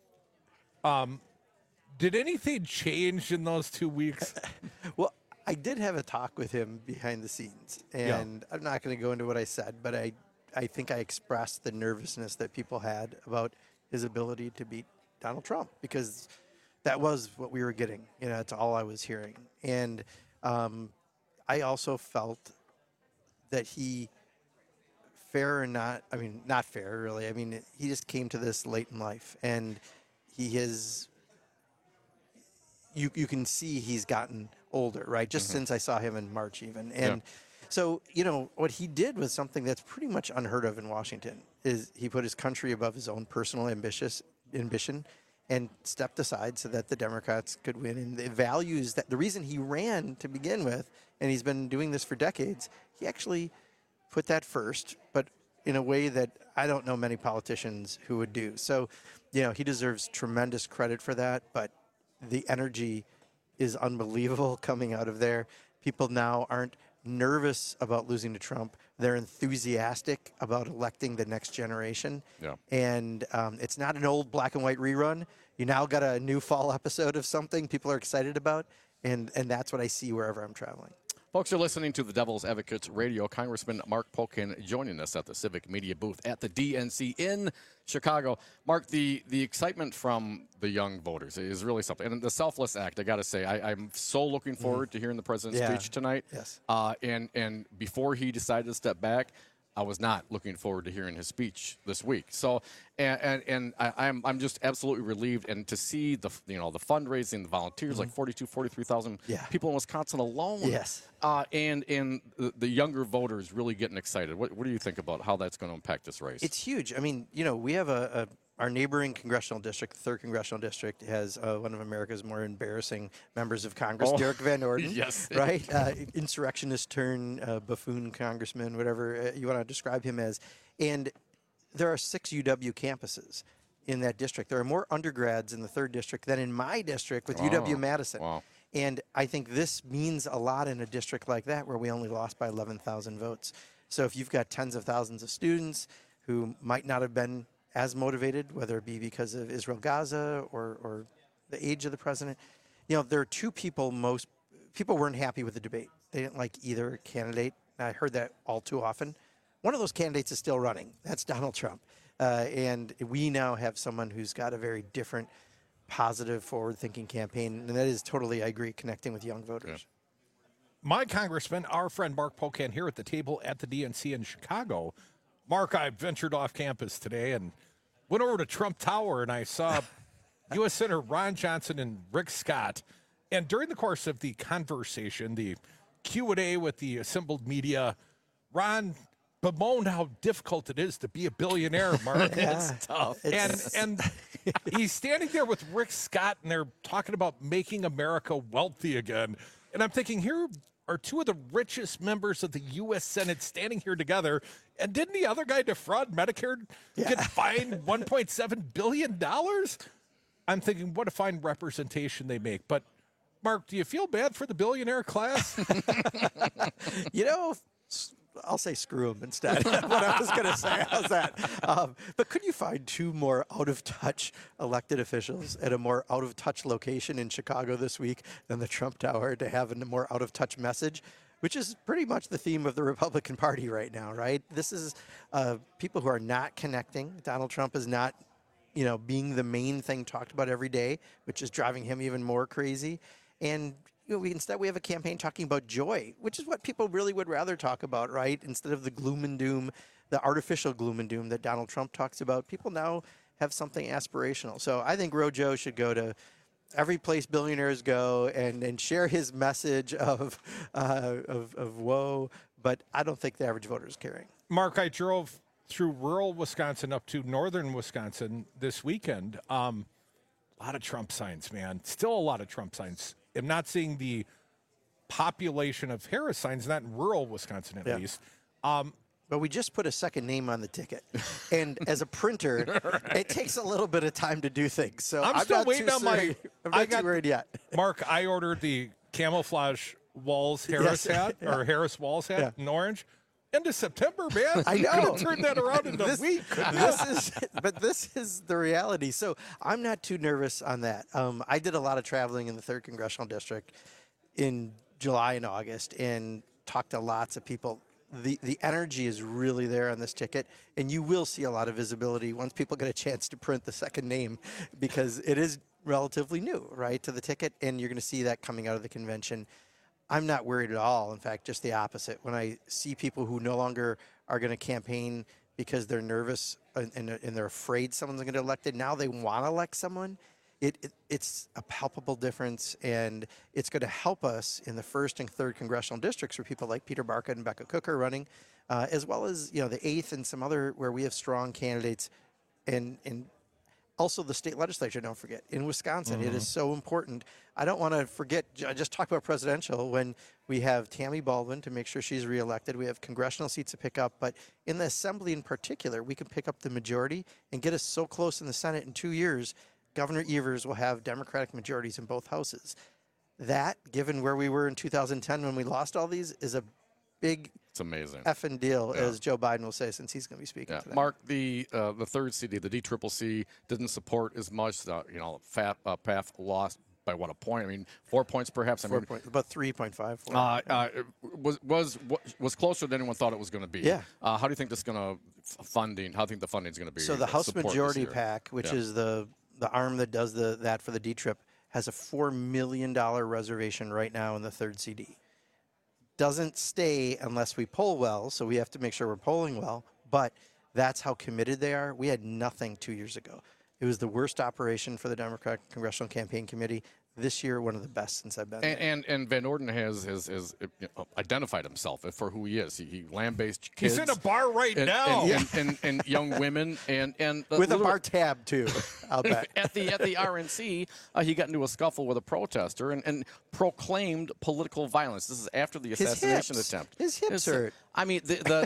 Speaker 16: did anything change in those 2 weeks?
Speaker 10: Well, I did have a talk with him behind the scenes, and I'm not going to go into what I said, but I think I expressed the nervousness that people had about his ability to beat Donald Trump, because that was what we were getting. You know, that's all I was hearing. And I also felt that he, fair or not, I mean, not fair, really. I mean, he just came to this late in life, and he has, you can see he's gotten older, right? Just since I saw him in March even. And so, you know, what he did was something that's pretty much unheard of in Washington, is he put his country above his own personal ambition and stepped aside so that the Democrats could win. And the values that, the reason he ran to begin with, and he's been doing this for decades, he actually put that first, but in a way that I don't know many politicians who would do. So, you know, he deserves tremendous credit for that, but the energy is unbelievable coming out of there. People now aren't nervous about losing to Trump. They're enthusiastic about electing the next generation.
Speaker 18: Yeah.
Speaker 10: And it's not an old black and white rerun. You now got a new fall episode of something people are excited about, and that's what I see wherever I'm traveling.
Speaker 18: Folks are listening to the Devil's Advocates Radio. Congressman Mark Pocan joining us at the Civic Media booth at the DNC in Chicago. Mark, the excitement from the young voters is really something. And the Selfless Act, I got to say, I'm so looking forward to hearing the president's speech tonight.
Speaker 10: Yes.
Speaker 18: And before he decided to step back, I was not looking forward to hearing his speech this week. So, and I'm just absolutely relieved, and to see the fundraising, the volunteers, like 43,000 people in Wisconsin alone.
Speaker 10: Yes.
Speaker 18: And the younger voters really getting excited. What do you think about how that's going to impact this race?
Speaker 10: It's huge. I mean, you know, we have our neighboring congressional district, the 3rd Congressional District, has one of America's more embarrassing members of Congress, Derek Van Orden.
Speaker 18: Yes.
Speaker 10: Right? Insurrectionist turn, buffoon congressman, whatever you want to describe him as. And there are 6 UW campuses in that district. There are more undergrads in the 3rd District than in my district with UW-Madison.
Speaker 18: Wow.
Speaker 10: And I think this means a lot in a district like that where we only lost by 11,000 votes. So if you've got tens of thousands of students who might not have been as motivated, whether it be because of Israel-Gaza or the age of the president, you know, there are 2 people most people weren't happy with the debate. They didn't like either candidate. I heard that all too often. One of those candidates is still running. That's Donald Trump. And we now have someone who's got a very different, positive, forward-thinking campaign. And that is totally, I agree, connecting with young voters.
Speaker 16: My congressman, our friend Mark Pocan, here at the table at the DNC in Chicago. Mark, I ventured off campus today and went over to Trump Tower, and I saw U.S. Senator Ron Johnson and Rick Scott. And during the course of the conversation, the Q&A with the assembled media, Ron bemoan how difficult it is to be a billionaire, Mark.
Speaker 18: It's tough.
Speaker 16: And he's standing there with Rick Scott, and they're talking about making America wealthy again. And I'm thinking, here are two of the richest members of the U.S. Senate standing here together. And didn't the other guy defraud Medicare, get fined $1.7 billion? I'm thinking, what a fine representation they make. But, Mark, do you feel bad for the billionaire class?
Speaker 10: You know, I'll say screw them instead. What I was going to say. How's that? But could you find two more out-of-touch elected officials at a more out-of-touch location in Chicago this week than the Trump Tower to have a more out-of-touch message? Which is pretty much the theme of the Republican Party right now, right? This is people who are not connecting. Donald Trump is not, being the main thing talked about every day, which is driving him even more crazy. And instead we have a campaign talking about joy, which is what people really would rather talk about, right? Instead of the gloom and doom, the artificial gloom and doom that Donald Trump talks about, people now have something aspirational. So I think Rojo should go to every place billionaires go and share his message of woe, but I don't think the average voter is caring.
Speaker 16: Mark, I drove through rural Wisconsin up to northern Wisconsin this weekend. A lot of Trump signs, man. Still a lot of Trump signs. I'm not seeing the population of Harris signs, not in rural Wisconsin at least.
Speaker 10: But we just put a second name on the ticket. And as a printer, it takes a little bit of time to do things. So
Speaker 16: I'm still waiting on my...
Speaker 10: I'm not too worried yet.
Speaker 16: Mark, I ordered the camouflage Walls Harris hat, or Harris Walls hat in orange. End of September, man.
Speaker 10: I know.
Speaker 16: Could have turned that around in a week.
Speaker 10: This is the reality. So I'm not too nervous on that. I did a lot of traveling in the 3rd Congressional District in July and August and talked to lots of people. The energy is really there on this ticket, and you will see a lot of visibility once people get a chance to print the second name, because it is relatively new, right, to the ticket, and you're going to see that coming out of the convention. I'm not worried at all. In fact, just the opposite. When I see people who no longer are going to campaign because they're nervous and they're afraid someone's going to get elected, now they want to elect someone, it's a palpable difference, and it's going to help us in the 1st and 3rd congressional districts where people like Peter Barca and Becca Cook are running, as well as the 8th and some other where we have strong candidates, and also the state legislature, don't forget. In Wisconsin, it is so important. I don't want to forget, I just talked about presidential, when we have Tammy Baldwin to make sure she's reelected. We have congressional seats to pick up. But in the Assembly in particular, we can pick up the majority and get us so close in the Senate in 2 years. Governor Evers will have Democratic majorities in both houses. That, given where we were in 2010 when we lost all these, is a big
Speaker 18: it's amazing
Speaker 10: effing deal, as Joe Biden will say, since he's going to be speaking to that.
Speaker 18: Mark, the third CD, the DCCC, didn't support as much. PAF lost by what, a point? I mean, 4 points perhaps.
Speaker 10: About 3.5.
Speaker 18: Was closer than anyone thought it was going to be.
Speaker 10: Yeah.
Speaker 18: How do you think this is going to funding? How do you think the funding is going to be?
Speaker 10: So the House Majority PAC, which is the arm that does that for the DTRIP, has a $4 million reservation right now in the third CD. Doesn't stay unless we poll well, so we have to make sure we're polling well, but that's how committed they are. We had nothing 2 years ago. It was the worst operation for the Democratic Congressional Campaign Committee. This year, one of the best since I've been there.
Speaker 18: And Van Orden has identified himself for who he is. He land-based kids.
Speaker 16: He's in a bar right now.
Speaker 18: And young women. and
Speaker 10: with a bar tab, too, I'll bet.
Speaker 18: At the RNC, he got into a scuffle with a protester and proclaimed political violence. This is after the assassination attempt.
Speaker 10: His hips hurt.
Speaker 18: I mean, the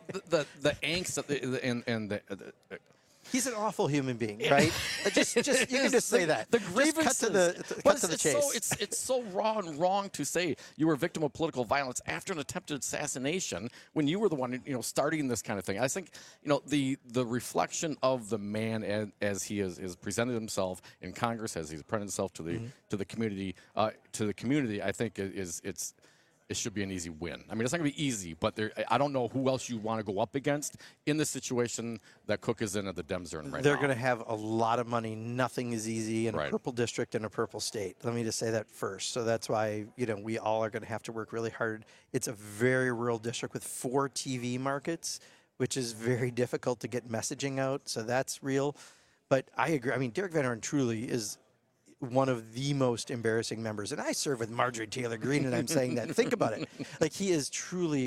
Speaker 18: angst
Speaker 10: he's an awful human being, right? just you can just say that.
Speaker 18: The grievances.
Speaker 10: Cut to the chase.
Speaker 18: It's so raw and wrong to say you were a victim of political violence after an attempted assassination when you were the one starting this kind of thing. I think the reflection of the man as he has presented himself in Congress, as he's presented himself to the community, I think it should be an easy win. I mean, it's not going to be easy, but I don't know who else you want to go up against in the situation that Cook is in and the Dems are in right now.
Speaker 10: They're going to have a lot of money. Nothing is easy in a purple district and a purple state. Let me just say that first. So that's why, we all are going to have to work really hard. It's a very rural district with 4 TV markets, which is very difficult to get messaging out. So that's real. But I agree. I mean, Derek Van Orden truly is one of the most embarrassing members. And I serve with Marjorie Taylor Greene, and I'm saying that. Think about it. Like, he is truly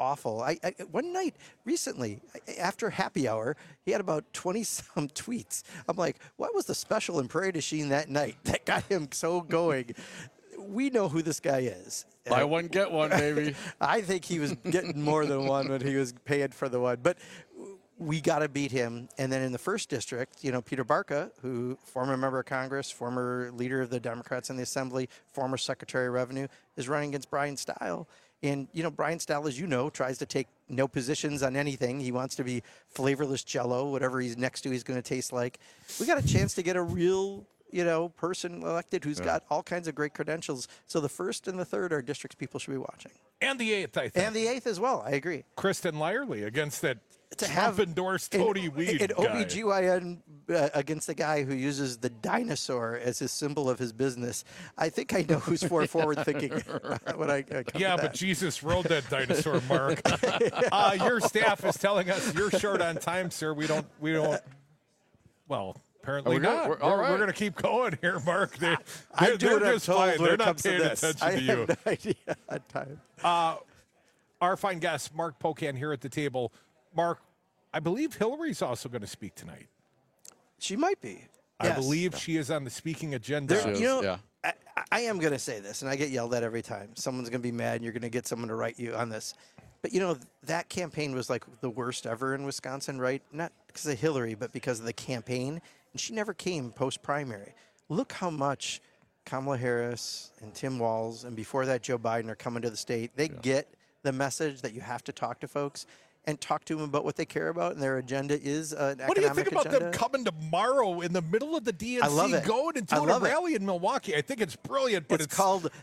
Speaker 10: awful. One night recently, after happy hour, he had about 20-some tweets. I'm like, what was the special in Prairie du Chien that night that got him so going? We know who this guy is.
Speaker 18: Buy one, get one, baby.
Speaker 10: I think he was getting more than one when he was paying for the one. But we got to beat him. And then in the first district, Peter Barca, who former member of Congress, former leader of the Democrats in the Assembly, former Secretary of Revenue, is running against Brian Stile. And, Brian Stile, as you know, tries to take no positions on anything. He wants to be flavorless Jell-O, whatever he's next to he's going to taste like. We got a chance to get a real person elected who's got all kinds of great credentials. So the first and the third are districts people should be watching.
Speaker 16: And the 8th, I think.
Speaker 10: And the 8th as well. I agree.
Speaker 16: Kristen Lyerly against that
Speaker 10: to have
Speaker 16: Trump-endorsed Tony Weed
Speaker 10: an
Speaker 16: guy.
Speaker 10: OBGYN against the guy who uses the dinosaur as his symbol of his business. I think I know who's more forward-thinking when I come
Speaker 16: Yeah,
Speaker 10: to
Speaker 16: but
Speaker 10: that.
Speaker 16: Jesus rode that dinosaur, Mark. Your staff is telling us you're short on time, sir. We don't. Well, apparently not. We're going to keep going here, Mark.
Speaker 10: I do what I'm
Speaker 16: just
Speaker 10: told
Speaker 16: fine.
Speaker 10: when
Speaker 16: They're
Speaker 10: it
Speaker 16: not
Speaker 10: comes to
Speaker 16: paying
Speaker 10: this.
Speaker 16: attention
Speaker 10: I
Speaker 16: to you.
Speaker 10: have no idea on time.
Speaker 16: Our fine guest, Mark Pocan, here at the table. Mark, I believe Hillary's also going to speak tonight.
Speaker 10: She might be.
Speaker 16: I
Speaker 10: Yes.
Speaker 16: believe she is on the speaking agenda.
Speaker 10: I am going to say this, and I get yelled at every time. Someone's going to be mad, and you're going to get someone to write you on this. But, that campaign was like the worst ever in Wisconsin, right? Not because of Hillary, but because of the campaign. And she never came post-primary. Look how much Kamala Harris and Tim Walz, and before that Joe Biden, are coming to the state. They get the message that you have to talk to folks and talk to them about what they care about, and their agenda is an economic agenda.
Speaker 16: What do you think about them coming tomorrow in the middle of the
Speaker 10: I love
Speaker 16: DNC,
Speaker 10: it.
Speaker 16: going and
Speaker 10: I
Speaker 16: doing a
Speaker 10: love it.
Speaker 16: rally in Milwaukee? I think it's brilliant, but
Speaker 10: It's called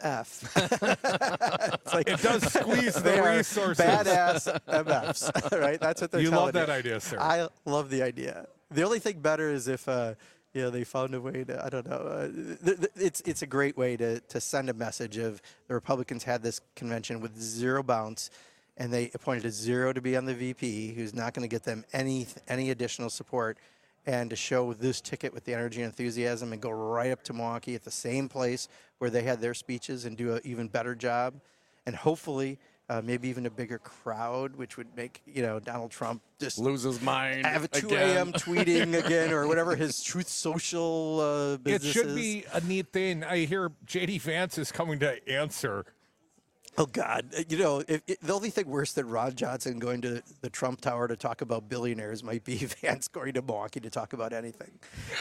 Speaker 10: MF. It's like
Speaker 16: it does squeeze the
Speaker 10: they are
Speaker 16: resources.
Speaker 10: Badass MFs, right? That's what they're
Speaker 16: You
Speaker 10: telling
Speaker 16: love that idea, sir.
Speaker 10: I love the idea. The only thing better is if they found a way to, I don't know. It's a great way to send a message of the Republicans had this convention with zero bounce, and they appointed a zero to be on the VP, who's not going to get them any additional support, and to show this ticket with the energy and enthusiasm and go right up to Milwaukee at the same place where they had their speeches and do an even better job, and hopefully maybe even a bigger crowd, which would make Donald Trump just
Speaker 18: lose his mind.
Speaker 10: Have a 2
Speaker 18: again.
Speaker 10: a.m. tweeting again, or whatever his Truth Social business
Speaker 16: It should
Speaker 10: is.
Speaker 16: be a neat thing. I hear J.D. Vance is coming to answer.
Speaker 10: Oh, God. The only thing worse than Ron Johnson going to the Trump Tower to talk about billionaires might be Vance going to Milwaukee to talk about anything.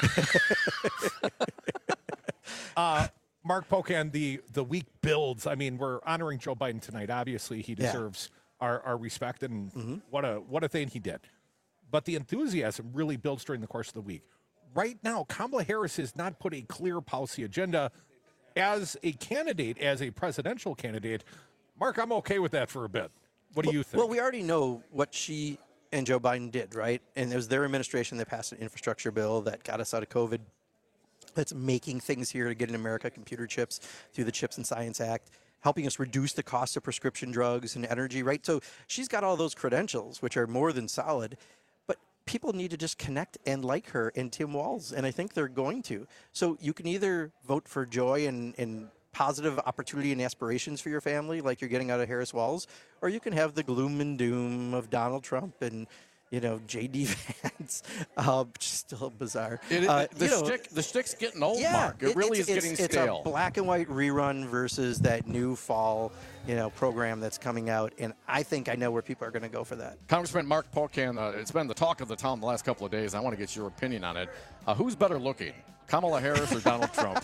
Speaker 16: Mark Pocan, the week builds. I mean, we're honoring Joe Biden tonight. Obviously, he deserves our respect, and what a thing he did. But the enthusiasm really builds during the course of the week. Right now, Kamala Harris has not put a clear policy agenda as a candidate, as a presidential candidate. Mark, I'm okay with that for a bit. What do you think?
Speaker 10: Well, we already know what she and Joe Biden did, right? And it was their administration that passed an infrastructure bill that got us out of COVID, that's making things here to get in America computer chips through the CHIPS and Science Act, helping us reduce the cost of prescription drugs and energy, right? So she's got all those credentials, which are more than solid. But people need to just connect and like her and Tim Walz, and I think they're going to. So you can either vote for joy and positive opportunity and aspirations for your family, like you're getting out of Harris Walz, or you can have the gloom and doom of Donald Trump and J.D. Vance, which is still bizarre.
Speaker 18: The shtick's getting old, Mark. It really is getting stale.
Speaker 10: It's a black and white rerun versus that new fall, program that's coming out, and I think I know where people are going to go for that.
Speaker 18: Congressman Mark Pocan, it's been the talk of the town the last couple of days. I want to get your opinion on it. Who's better looking, Kamala Harris or Donald Trump?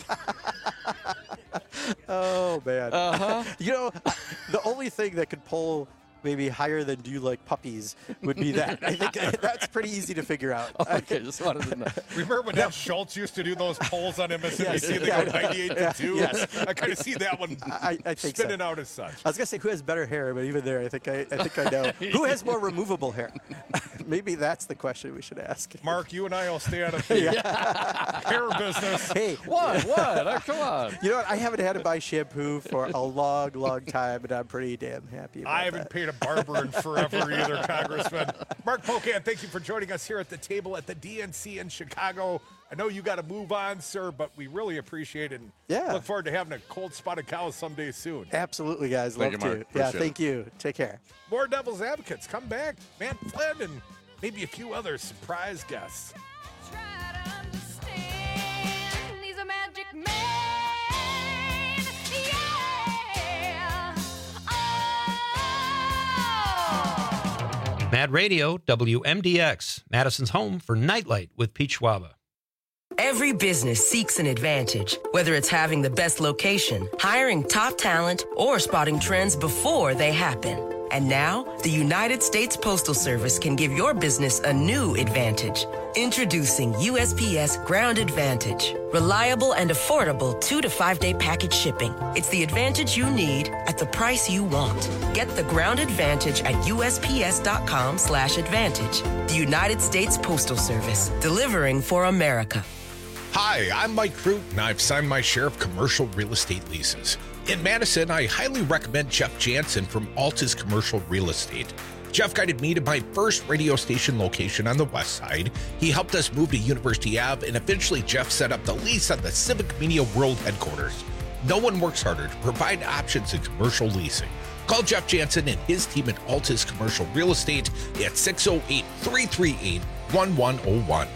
Speaker 10: Oh, man.
Speaker 18: Uh-huh.
Speaker 10: The only thing that could pull maybe higher than do you like puppies would be that. I think that's pretty easy to figure out.
Speaker 18: Okay, just wanted to know.
Speaker 16: Remember when Ed Schultz used to do those polls on MSNBC? They go 98-2.
Speaker 10: Yes.
Speaker 16: I kind of see that one
Speaker 10: I think
Speaker 16: spinning
Speaker 10: so.
Speaker 16: out as such.
Speaker 10: I was gonna say who has better hair, but even there, I think I know who has more removable hair. Maybe that's the question we should ask.
Speaker 16: Mark, you and I will stay out of the hair business.
Speaker 10: Hey,
Speaker 18: What? Oh, come on.
Speaker 10: You know what? I haven't had to buy shampoo for a long, long time, and I'm pretty damn happy about
Speaker 16: I haven't paid a barber in forever either, Congressman. Mark Pocan, thank you for joining us here at the table at the DNC in Chicago. I know you got to move on, sir, but we really appreciate it. And look forward to having a cold spotted cow someday soon.
Speaker 10: Absolutely, guys.
Speaker 18: Thank
Speaker 10: Love
Speaker 18: you, Mark.
Speaker 10: to.
Speaker 18: Appreciate
Speaker 10: Yeah, thank you. Take care.
Speaker 16: More Devil's Advocates. Come back. Matt Flynn and maybe a few other surprise guests.
Speaker 11: He's a magic man. Yeah.
Speaker 25: Mad Radio, WMDX, Madison's home for Nightlight with Pete Schwaba.
Speaker 12: Every business seeks an advantage, whether it's having the best location, hiring top talent, or spotting trends before they happen. And now, the United States Postal Service can give your business a new advantage. Introducing USPS Ground Advantage. Reliable and affordable 2 to 5 day package shipping. It's the advantage you need at the price you want. Get the Ground Advantage at USPS.com/advantage. The United States Postal Service, delivering for America.
Speaker 22: Hi, I'm Mike Crute, and I've signed my share of commercial real estate leases. In Madison, I highly recommend Jeff Jansen from Altus Commercial Real Estate. Jeff guided me to my first radio station location on the west side. He helped us move to University Ave, and eventually Jeff set up the lease on the Civic Media World headquarters. No one works harder to provide options in commercial leasing. Call Jeff Jansen and his team at Altus Commercial Real Estate at 608-338-1101.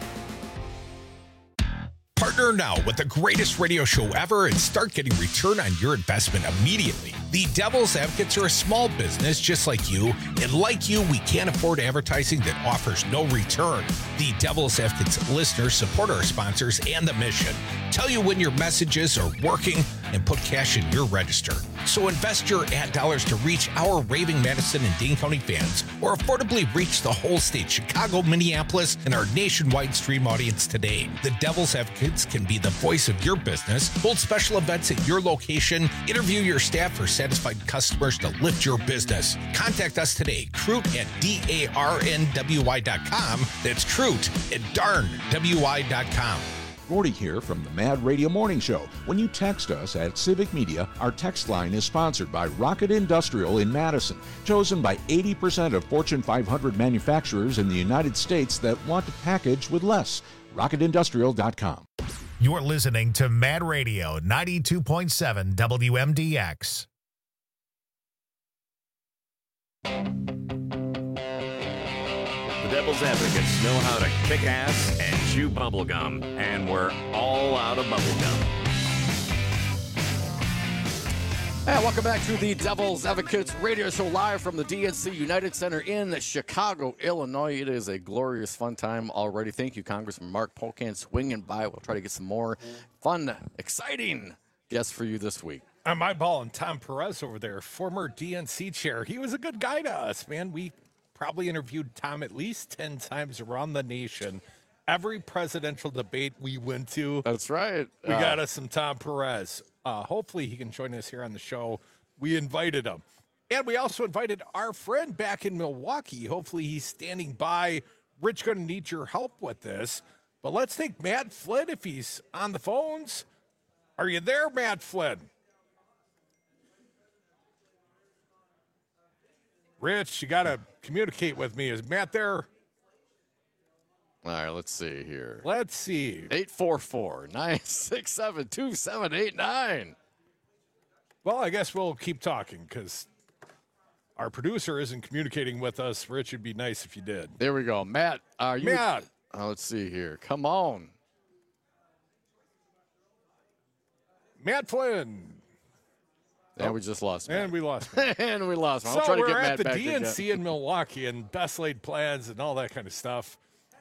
Speaker 22: Partner now with the greatest radio show ever and start getting return on your investment immediately. The Devil's Advocates are a small business just like you, and like you, we can't afford advertising that offers no return. The Devil's Advocates listeners support our sponsors and the mission. Tell you when your messages are working and put cash in your register. So invest your ad dollars to reach our raving Madison and Dane County fans, or affordably reach the whole state, Chicago, Minneapolis, and our nationwide stream audience today. The Devil's Advocates can be the voice of your business, hold special events at your location, interview your staff for satisfied customers to lift your business. Contact us today, Crute at darnwi.com. That's Crute at darnwi.com.
Speaker 13: Gordy here from the Mad Radio Morning Show. When you text us at Civic Media, our text line is sponsored by Rocket Industrial in Madison, chosen by 80% of Fortune 500 manufacturers in the United States that want to package with less. RocketIndustrial.com.
Speaker 1: You're listening to Mad Radio 92.7 WMDX.
Speaker 24: The Devil's Advocates know how to kick ass and chew bubblegum, and we're all out of bubblegum.
Speaker 18: And welcome back to the Devil's Advocates radio show live from the DNC United Center in Chicago, Illinois. It is a glorious, fun time already. Thank you, Congressman Mark Pocan, swinging by. We'll try to get some more fun, exciting guests for you this week.
Speaker 16: I'm eyeballing Tom Perez over there, former DNC chair. He was a good guy to us, man. We probably interviewed Tom at least 10 times around the nation. Every presidential debate we went to.
Speaker 18: That's right.
Speaker 16: We got us some Tom Perez. Hopefully he can join us here on the show. We invited him. And we also invited our friend back in Milwaukee. Hopefully he's standing by. Rich going to need your help with this. But let's take Matt Flynn if he's on the phones. Are you there, Matt Flynn? Rich, you got to communicate with me. Is Matt there?
Speaker 18: All right, let's see here.
Speaker 16: Let's see.
Speaker 18: 844-967-2789.
Speaker 16: Well, I guess we'll keep talking because our producer isn't communicating with us. Rich, it'd be nice if you did.
Speaker 18: There we go. Matt, are you?
Speaker 16: Matt.
Speaker 18: Let's see here. Come on.
Speaker 16: Matt Flynn.
Speaker 18: And we just lost Matt.
Speaker 16: And we lost Matt.
Speaker 18: And we lost Matt.
Speaker 16: So
Speaker 18: I'll try to
Speaker 16: we're
Speaker 18: get
Speaker 16: at
Speaker 18: Matt
Speaker 16: the
Speaker 18: back
Speaker 16: DNC
Speaker 18: again.
Speaker 16: in Milwaukee and best laid plans and all that kind of stuff.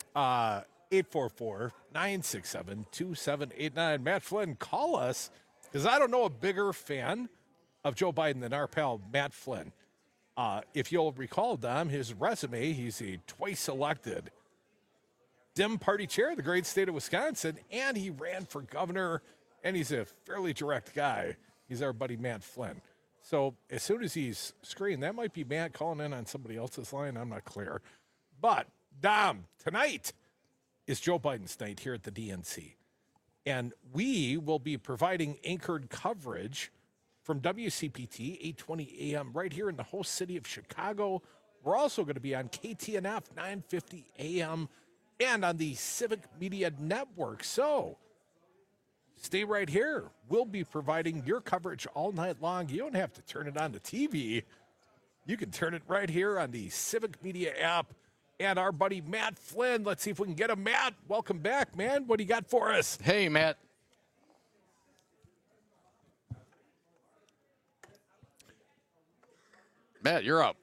Speaker 16: 844-967-2789. Matt Flynn, call us because I don't know a bigger fan of Joe Biden than our pal Matt Flynn. If you'll recall, Dom, his resume, he's a twice elected Dem Party chair of the great state of Wisconsin, and he ran for governor, and he's a fairly direct guy. He's our buddy Matt Flynn. So as soon as he's screened, that might be Matt calling in on somebody else's line. I'm not clear. But Dom, tonight is Joe Biden's night here at the DNC. And we will be providing anchored coverage from WCPT 820 AM right here in the host city of Chicago. We're also going to be on KTNF 950 AM and on the Civic Media Network. So stay right here. We'll be providing your coverage all night long. You don't have to turn it on the TV. You can turn it right here on the Civic Media app. And our buddy Matt Flynn. Let's see if we can get him. Matt, welcome back, man. What do you got for us?
Speaker 18: Hey, Matt. Matt, you're up.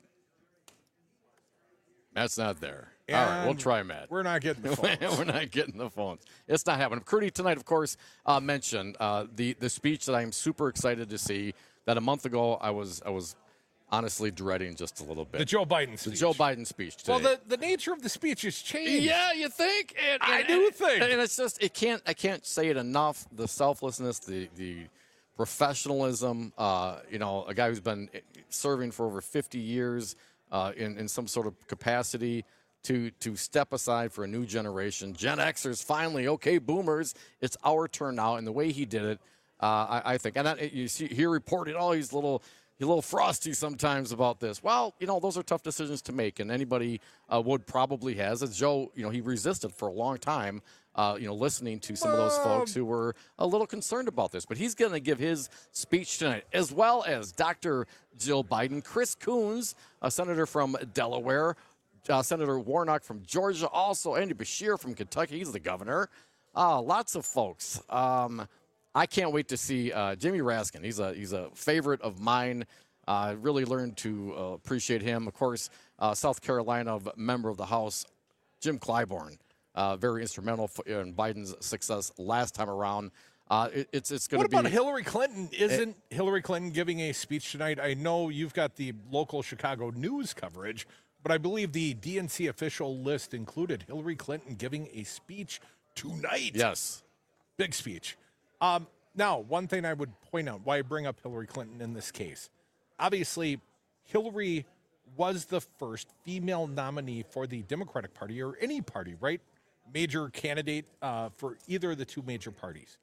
Speaker 18: Matt's not there.
Speaker 16: And
Speaker 18: all right, we'll try Matt.
Speaker 16: We're not getting the phones.
Speaker 18: We're not getting the phones. It's not happening. Crudy tonight, of course, mentioned the speech that I'm super excited to see. That a month ago I was honestly dreading just a little bit.
Speaker 16: The Joe Biden speech.
Speaker 18: The Joe Biden speech today.
Speaker 16: Well, the nature of the speech has changed.
Speaker 18: Yeah, you think?
Speaker 16: I do think.
Speaker 18: And it's just, I can't say it enough. The selflessness, the professionalism, a guy who's been serving for over 50 years in some sort of capacity to step aside for a new generation. Gen Xers finally, okay, boomers, it's our turn now. And the way he did it, I think. And you see, he reported all these little frosty sometimes about this. Well, those are tough decisions to make, and anybody would probably has. As Joe, he resisted for a long time, listening to some of those folks who were a little concerned about this. But he's going to give his speech tonight, as well as Dr. Jill Biden, Chris Coons, a senator from Delaware, Senator Warnock from Georgia, also Andy Beshear from Kentucky. He's the governor. Lots of folks. I can't wait to see Jimmy Raskin. He's a favorite of mine. Really learned to appreciate him. Of course, South Carolina member of the House, Jim Clyburn, very instrumental in Biden's success last time around. It's going to be.
Speaker 16: What about Hillary Clinton? Isn't Hillary Clinton giving a speech tonight? I know you've got the local Chicago news coverage, but I believe the DNC official list included Hillary Clinton giving a speech tonight.
Speaker 18: Yes.
Speaker 16: Big speech. Now, one thing I would point out, why I bring up Hillary Clinton in this case. Obviously, Hillary was the first female nominee for the Democratic Party, or any party, right? Major candidate for either of the two major parties.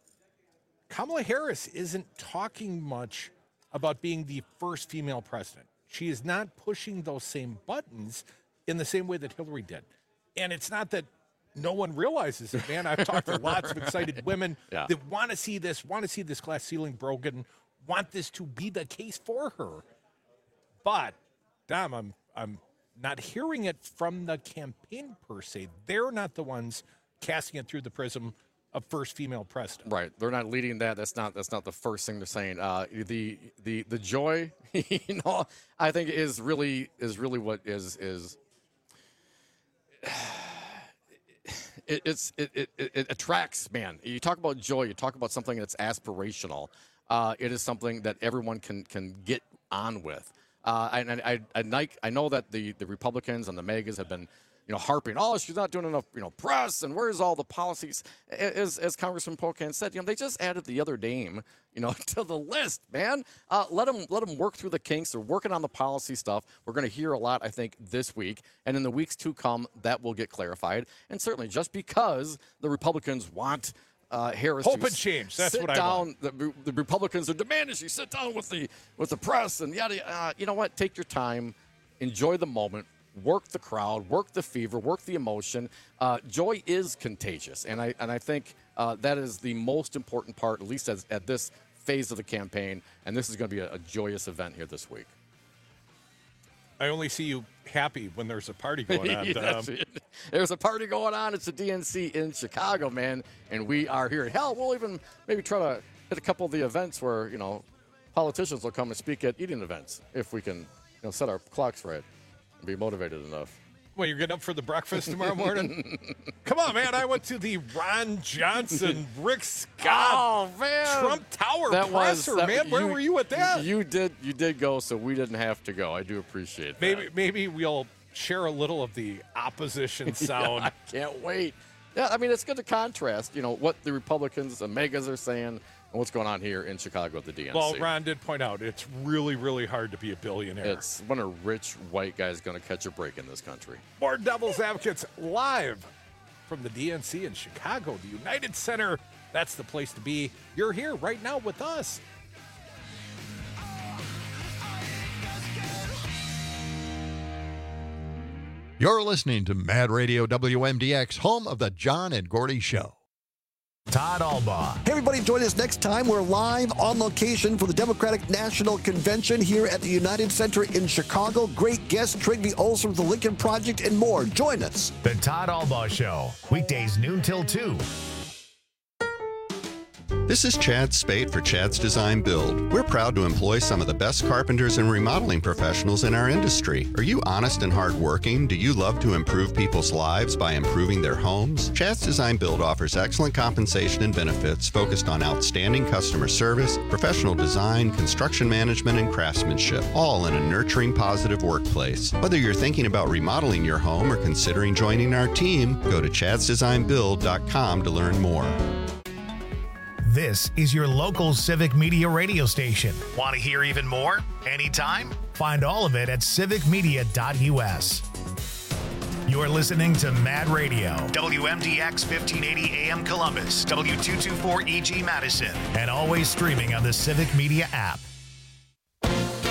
Speaker 16: Kamala Harris isn't talking much about being the first female president. She is not pushing those same buttons in the same way that Hillary did. And it's not that no one realizes it, man. I've talked to lots of excited women that want to see this glass ceiling broken, want this to be the case for her. But, Dom, I'm not hearing it from the campaign per se. They're not the ones casting it through the prism of first female president.
Speaker 18: Right. They're not leading that. That's not the first thing they're saying. The joy, I think is really what is it attracts, man. You talk about joy, you talk about something that's aspirational. It is something that everyone can get on with. And I know that the Republicans and the MAGAs have been, harping, she's not doing enough, press, and where's all the policies? As Congressman Pocan said, they just added the other name, to the list, man. Let them work through the kinks. They're working on the policy stuff. We're going to hear a lot, I think, this week, and in the weeks to come, that will get clarified. And certainly, just because the Republicans want Harris
Speaker 16: hope and change. That's what I want.
Speaker 18: The Republicans are demanding she sit down with the press and yada. You know what? Take your time, enjoy the moment. Work the crowd, work the fever, work the emotion. Joy is contagious, and I think that is the most important part, at least at this phase of the campaign. And this is going to be a joyous event here this week.
Speaker 16: I only see you happy when there's a party going on.
Speaker 18: There's a party going on. It's a DNC in Chicago, man, and we are here. Hell, we'll even maybe try to hit a couple of the events where politicians will come and speak at eating events if we can set our clocks right. Be motivated enough.
Speaker 16: Well, you're getting up for the breakfast tomorrow morning? Come on, man. I went to the Ron Johnson, Rick Scott, Trump Tower presser, man. Where were you at that?
Speaker 18: You did go, so we didn't have to go. I do appreciate that.
Speaker 16: Maybe we'll share a little of the opposition sound.
Speaker 18: I can't wait. Yeah, I mean, it's good to contrast, what the Republicans and MAGAs are saying and what's going on here in Chicago at the DNC.
Speaker 16: Well, Ron did point out it's really, really hard to be a billionaire.
Speaker 18: It's when a rich white guy is going to catch a break in this country.
Speaker 16: More Devil's Advocates live from the DNC in Chicago, the United Center. That's the place to be. You're here right now with us.
Speaker 14: You're listening to Mad Radio WMDX, home of the John and Gordy Show.
Speaker 1: Todd Albaugh.
Speaker 15: Hey, everybody, join us next time. We're live on location for the Democratic National Convention here at the United Center in Chicago. Great guests, Trygve Olsen from the Lincoln Project, and more. Join us.
Speaker 1: The Todd Albaugh Show, weekdays noon till 2.
Speaker 17: This is Chad Spate for Chad's Design Build. We're proud to employ some of the best carpenters and remodeling professionals in our industry. Are you honest and hardworking? Do you love to improve people's lives by improving their homes? Chad's Design Build offers excellent compensation and benefits focused on outstanding customer service, professional design, construction management, and craftsmanship, all in a nurturing, positive workplace. Whether you're thinking about remodeling your home or considering joining our team, go to chadsdesignbuild.com to learn more.
Speaker 1: This is your local Civic Media radio station. Want to hear even more? Anytime? Find all of it at civicmedia.us. You're listening to Mad Radio, WMDX 1580 AM Columbus, W224EG Madison, and always streaming on the Civic Media app.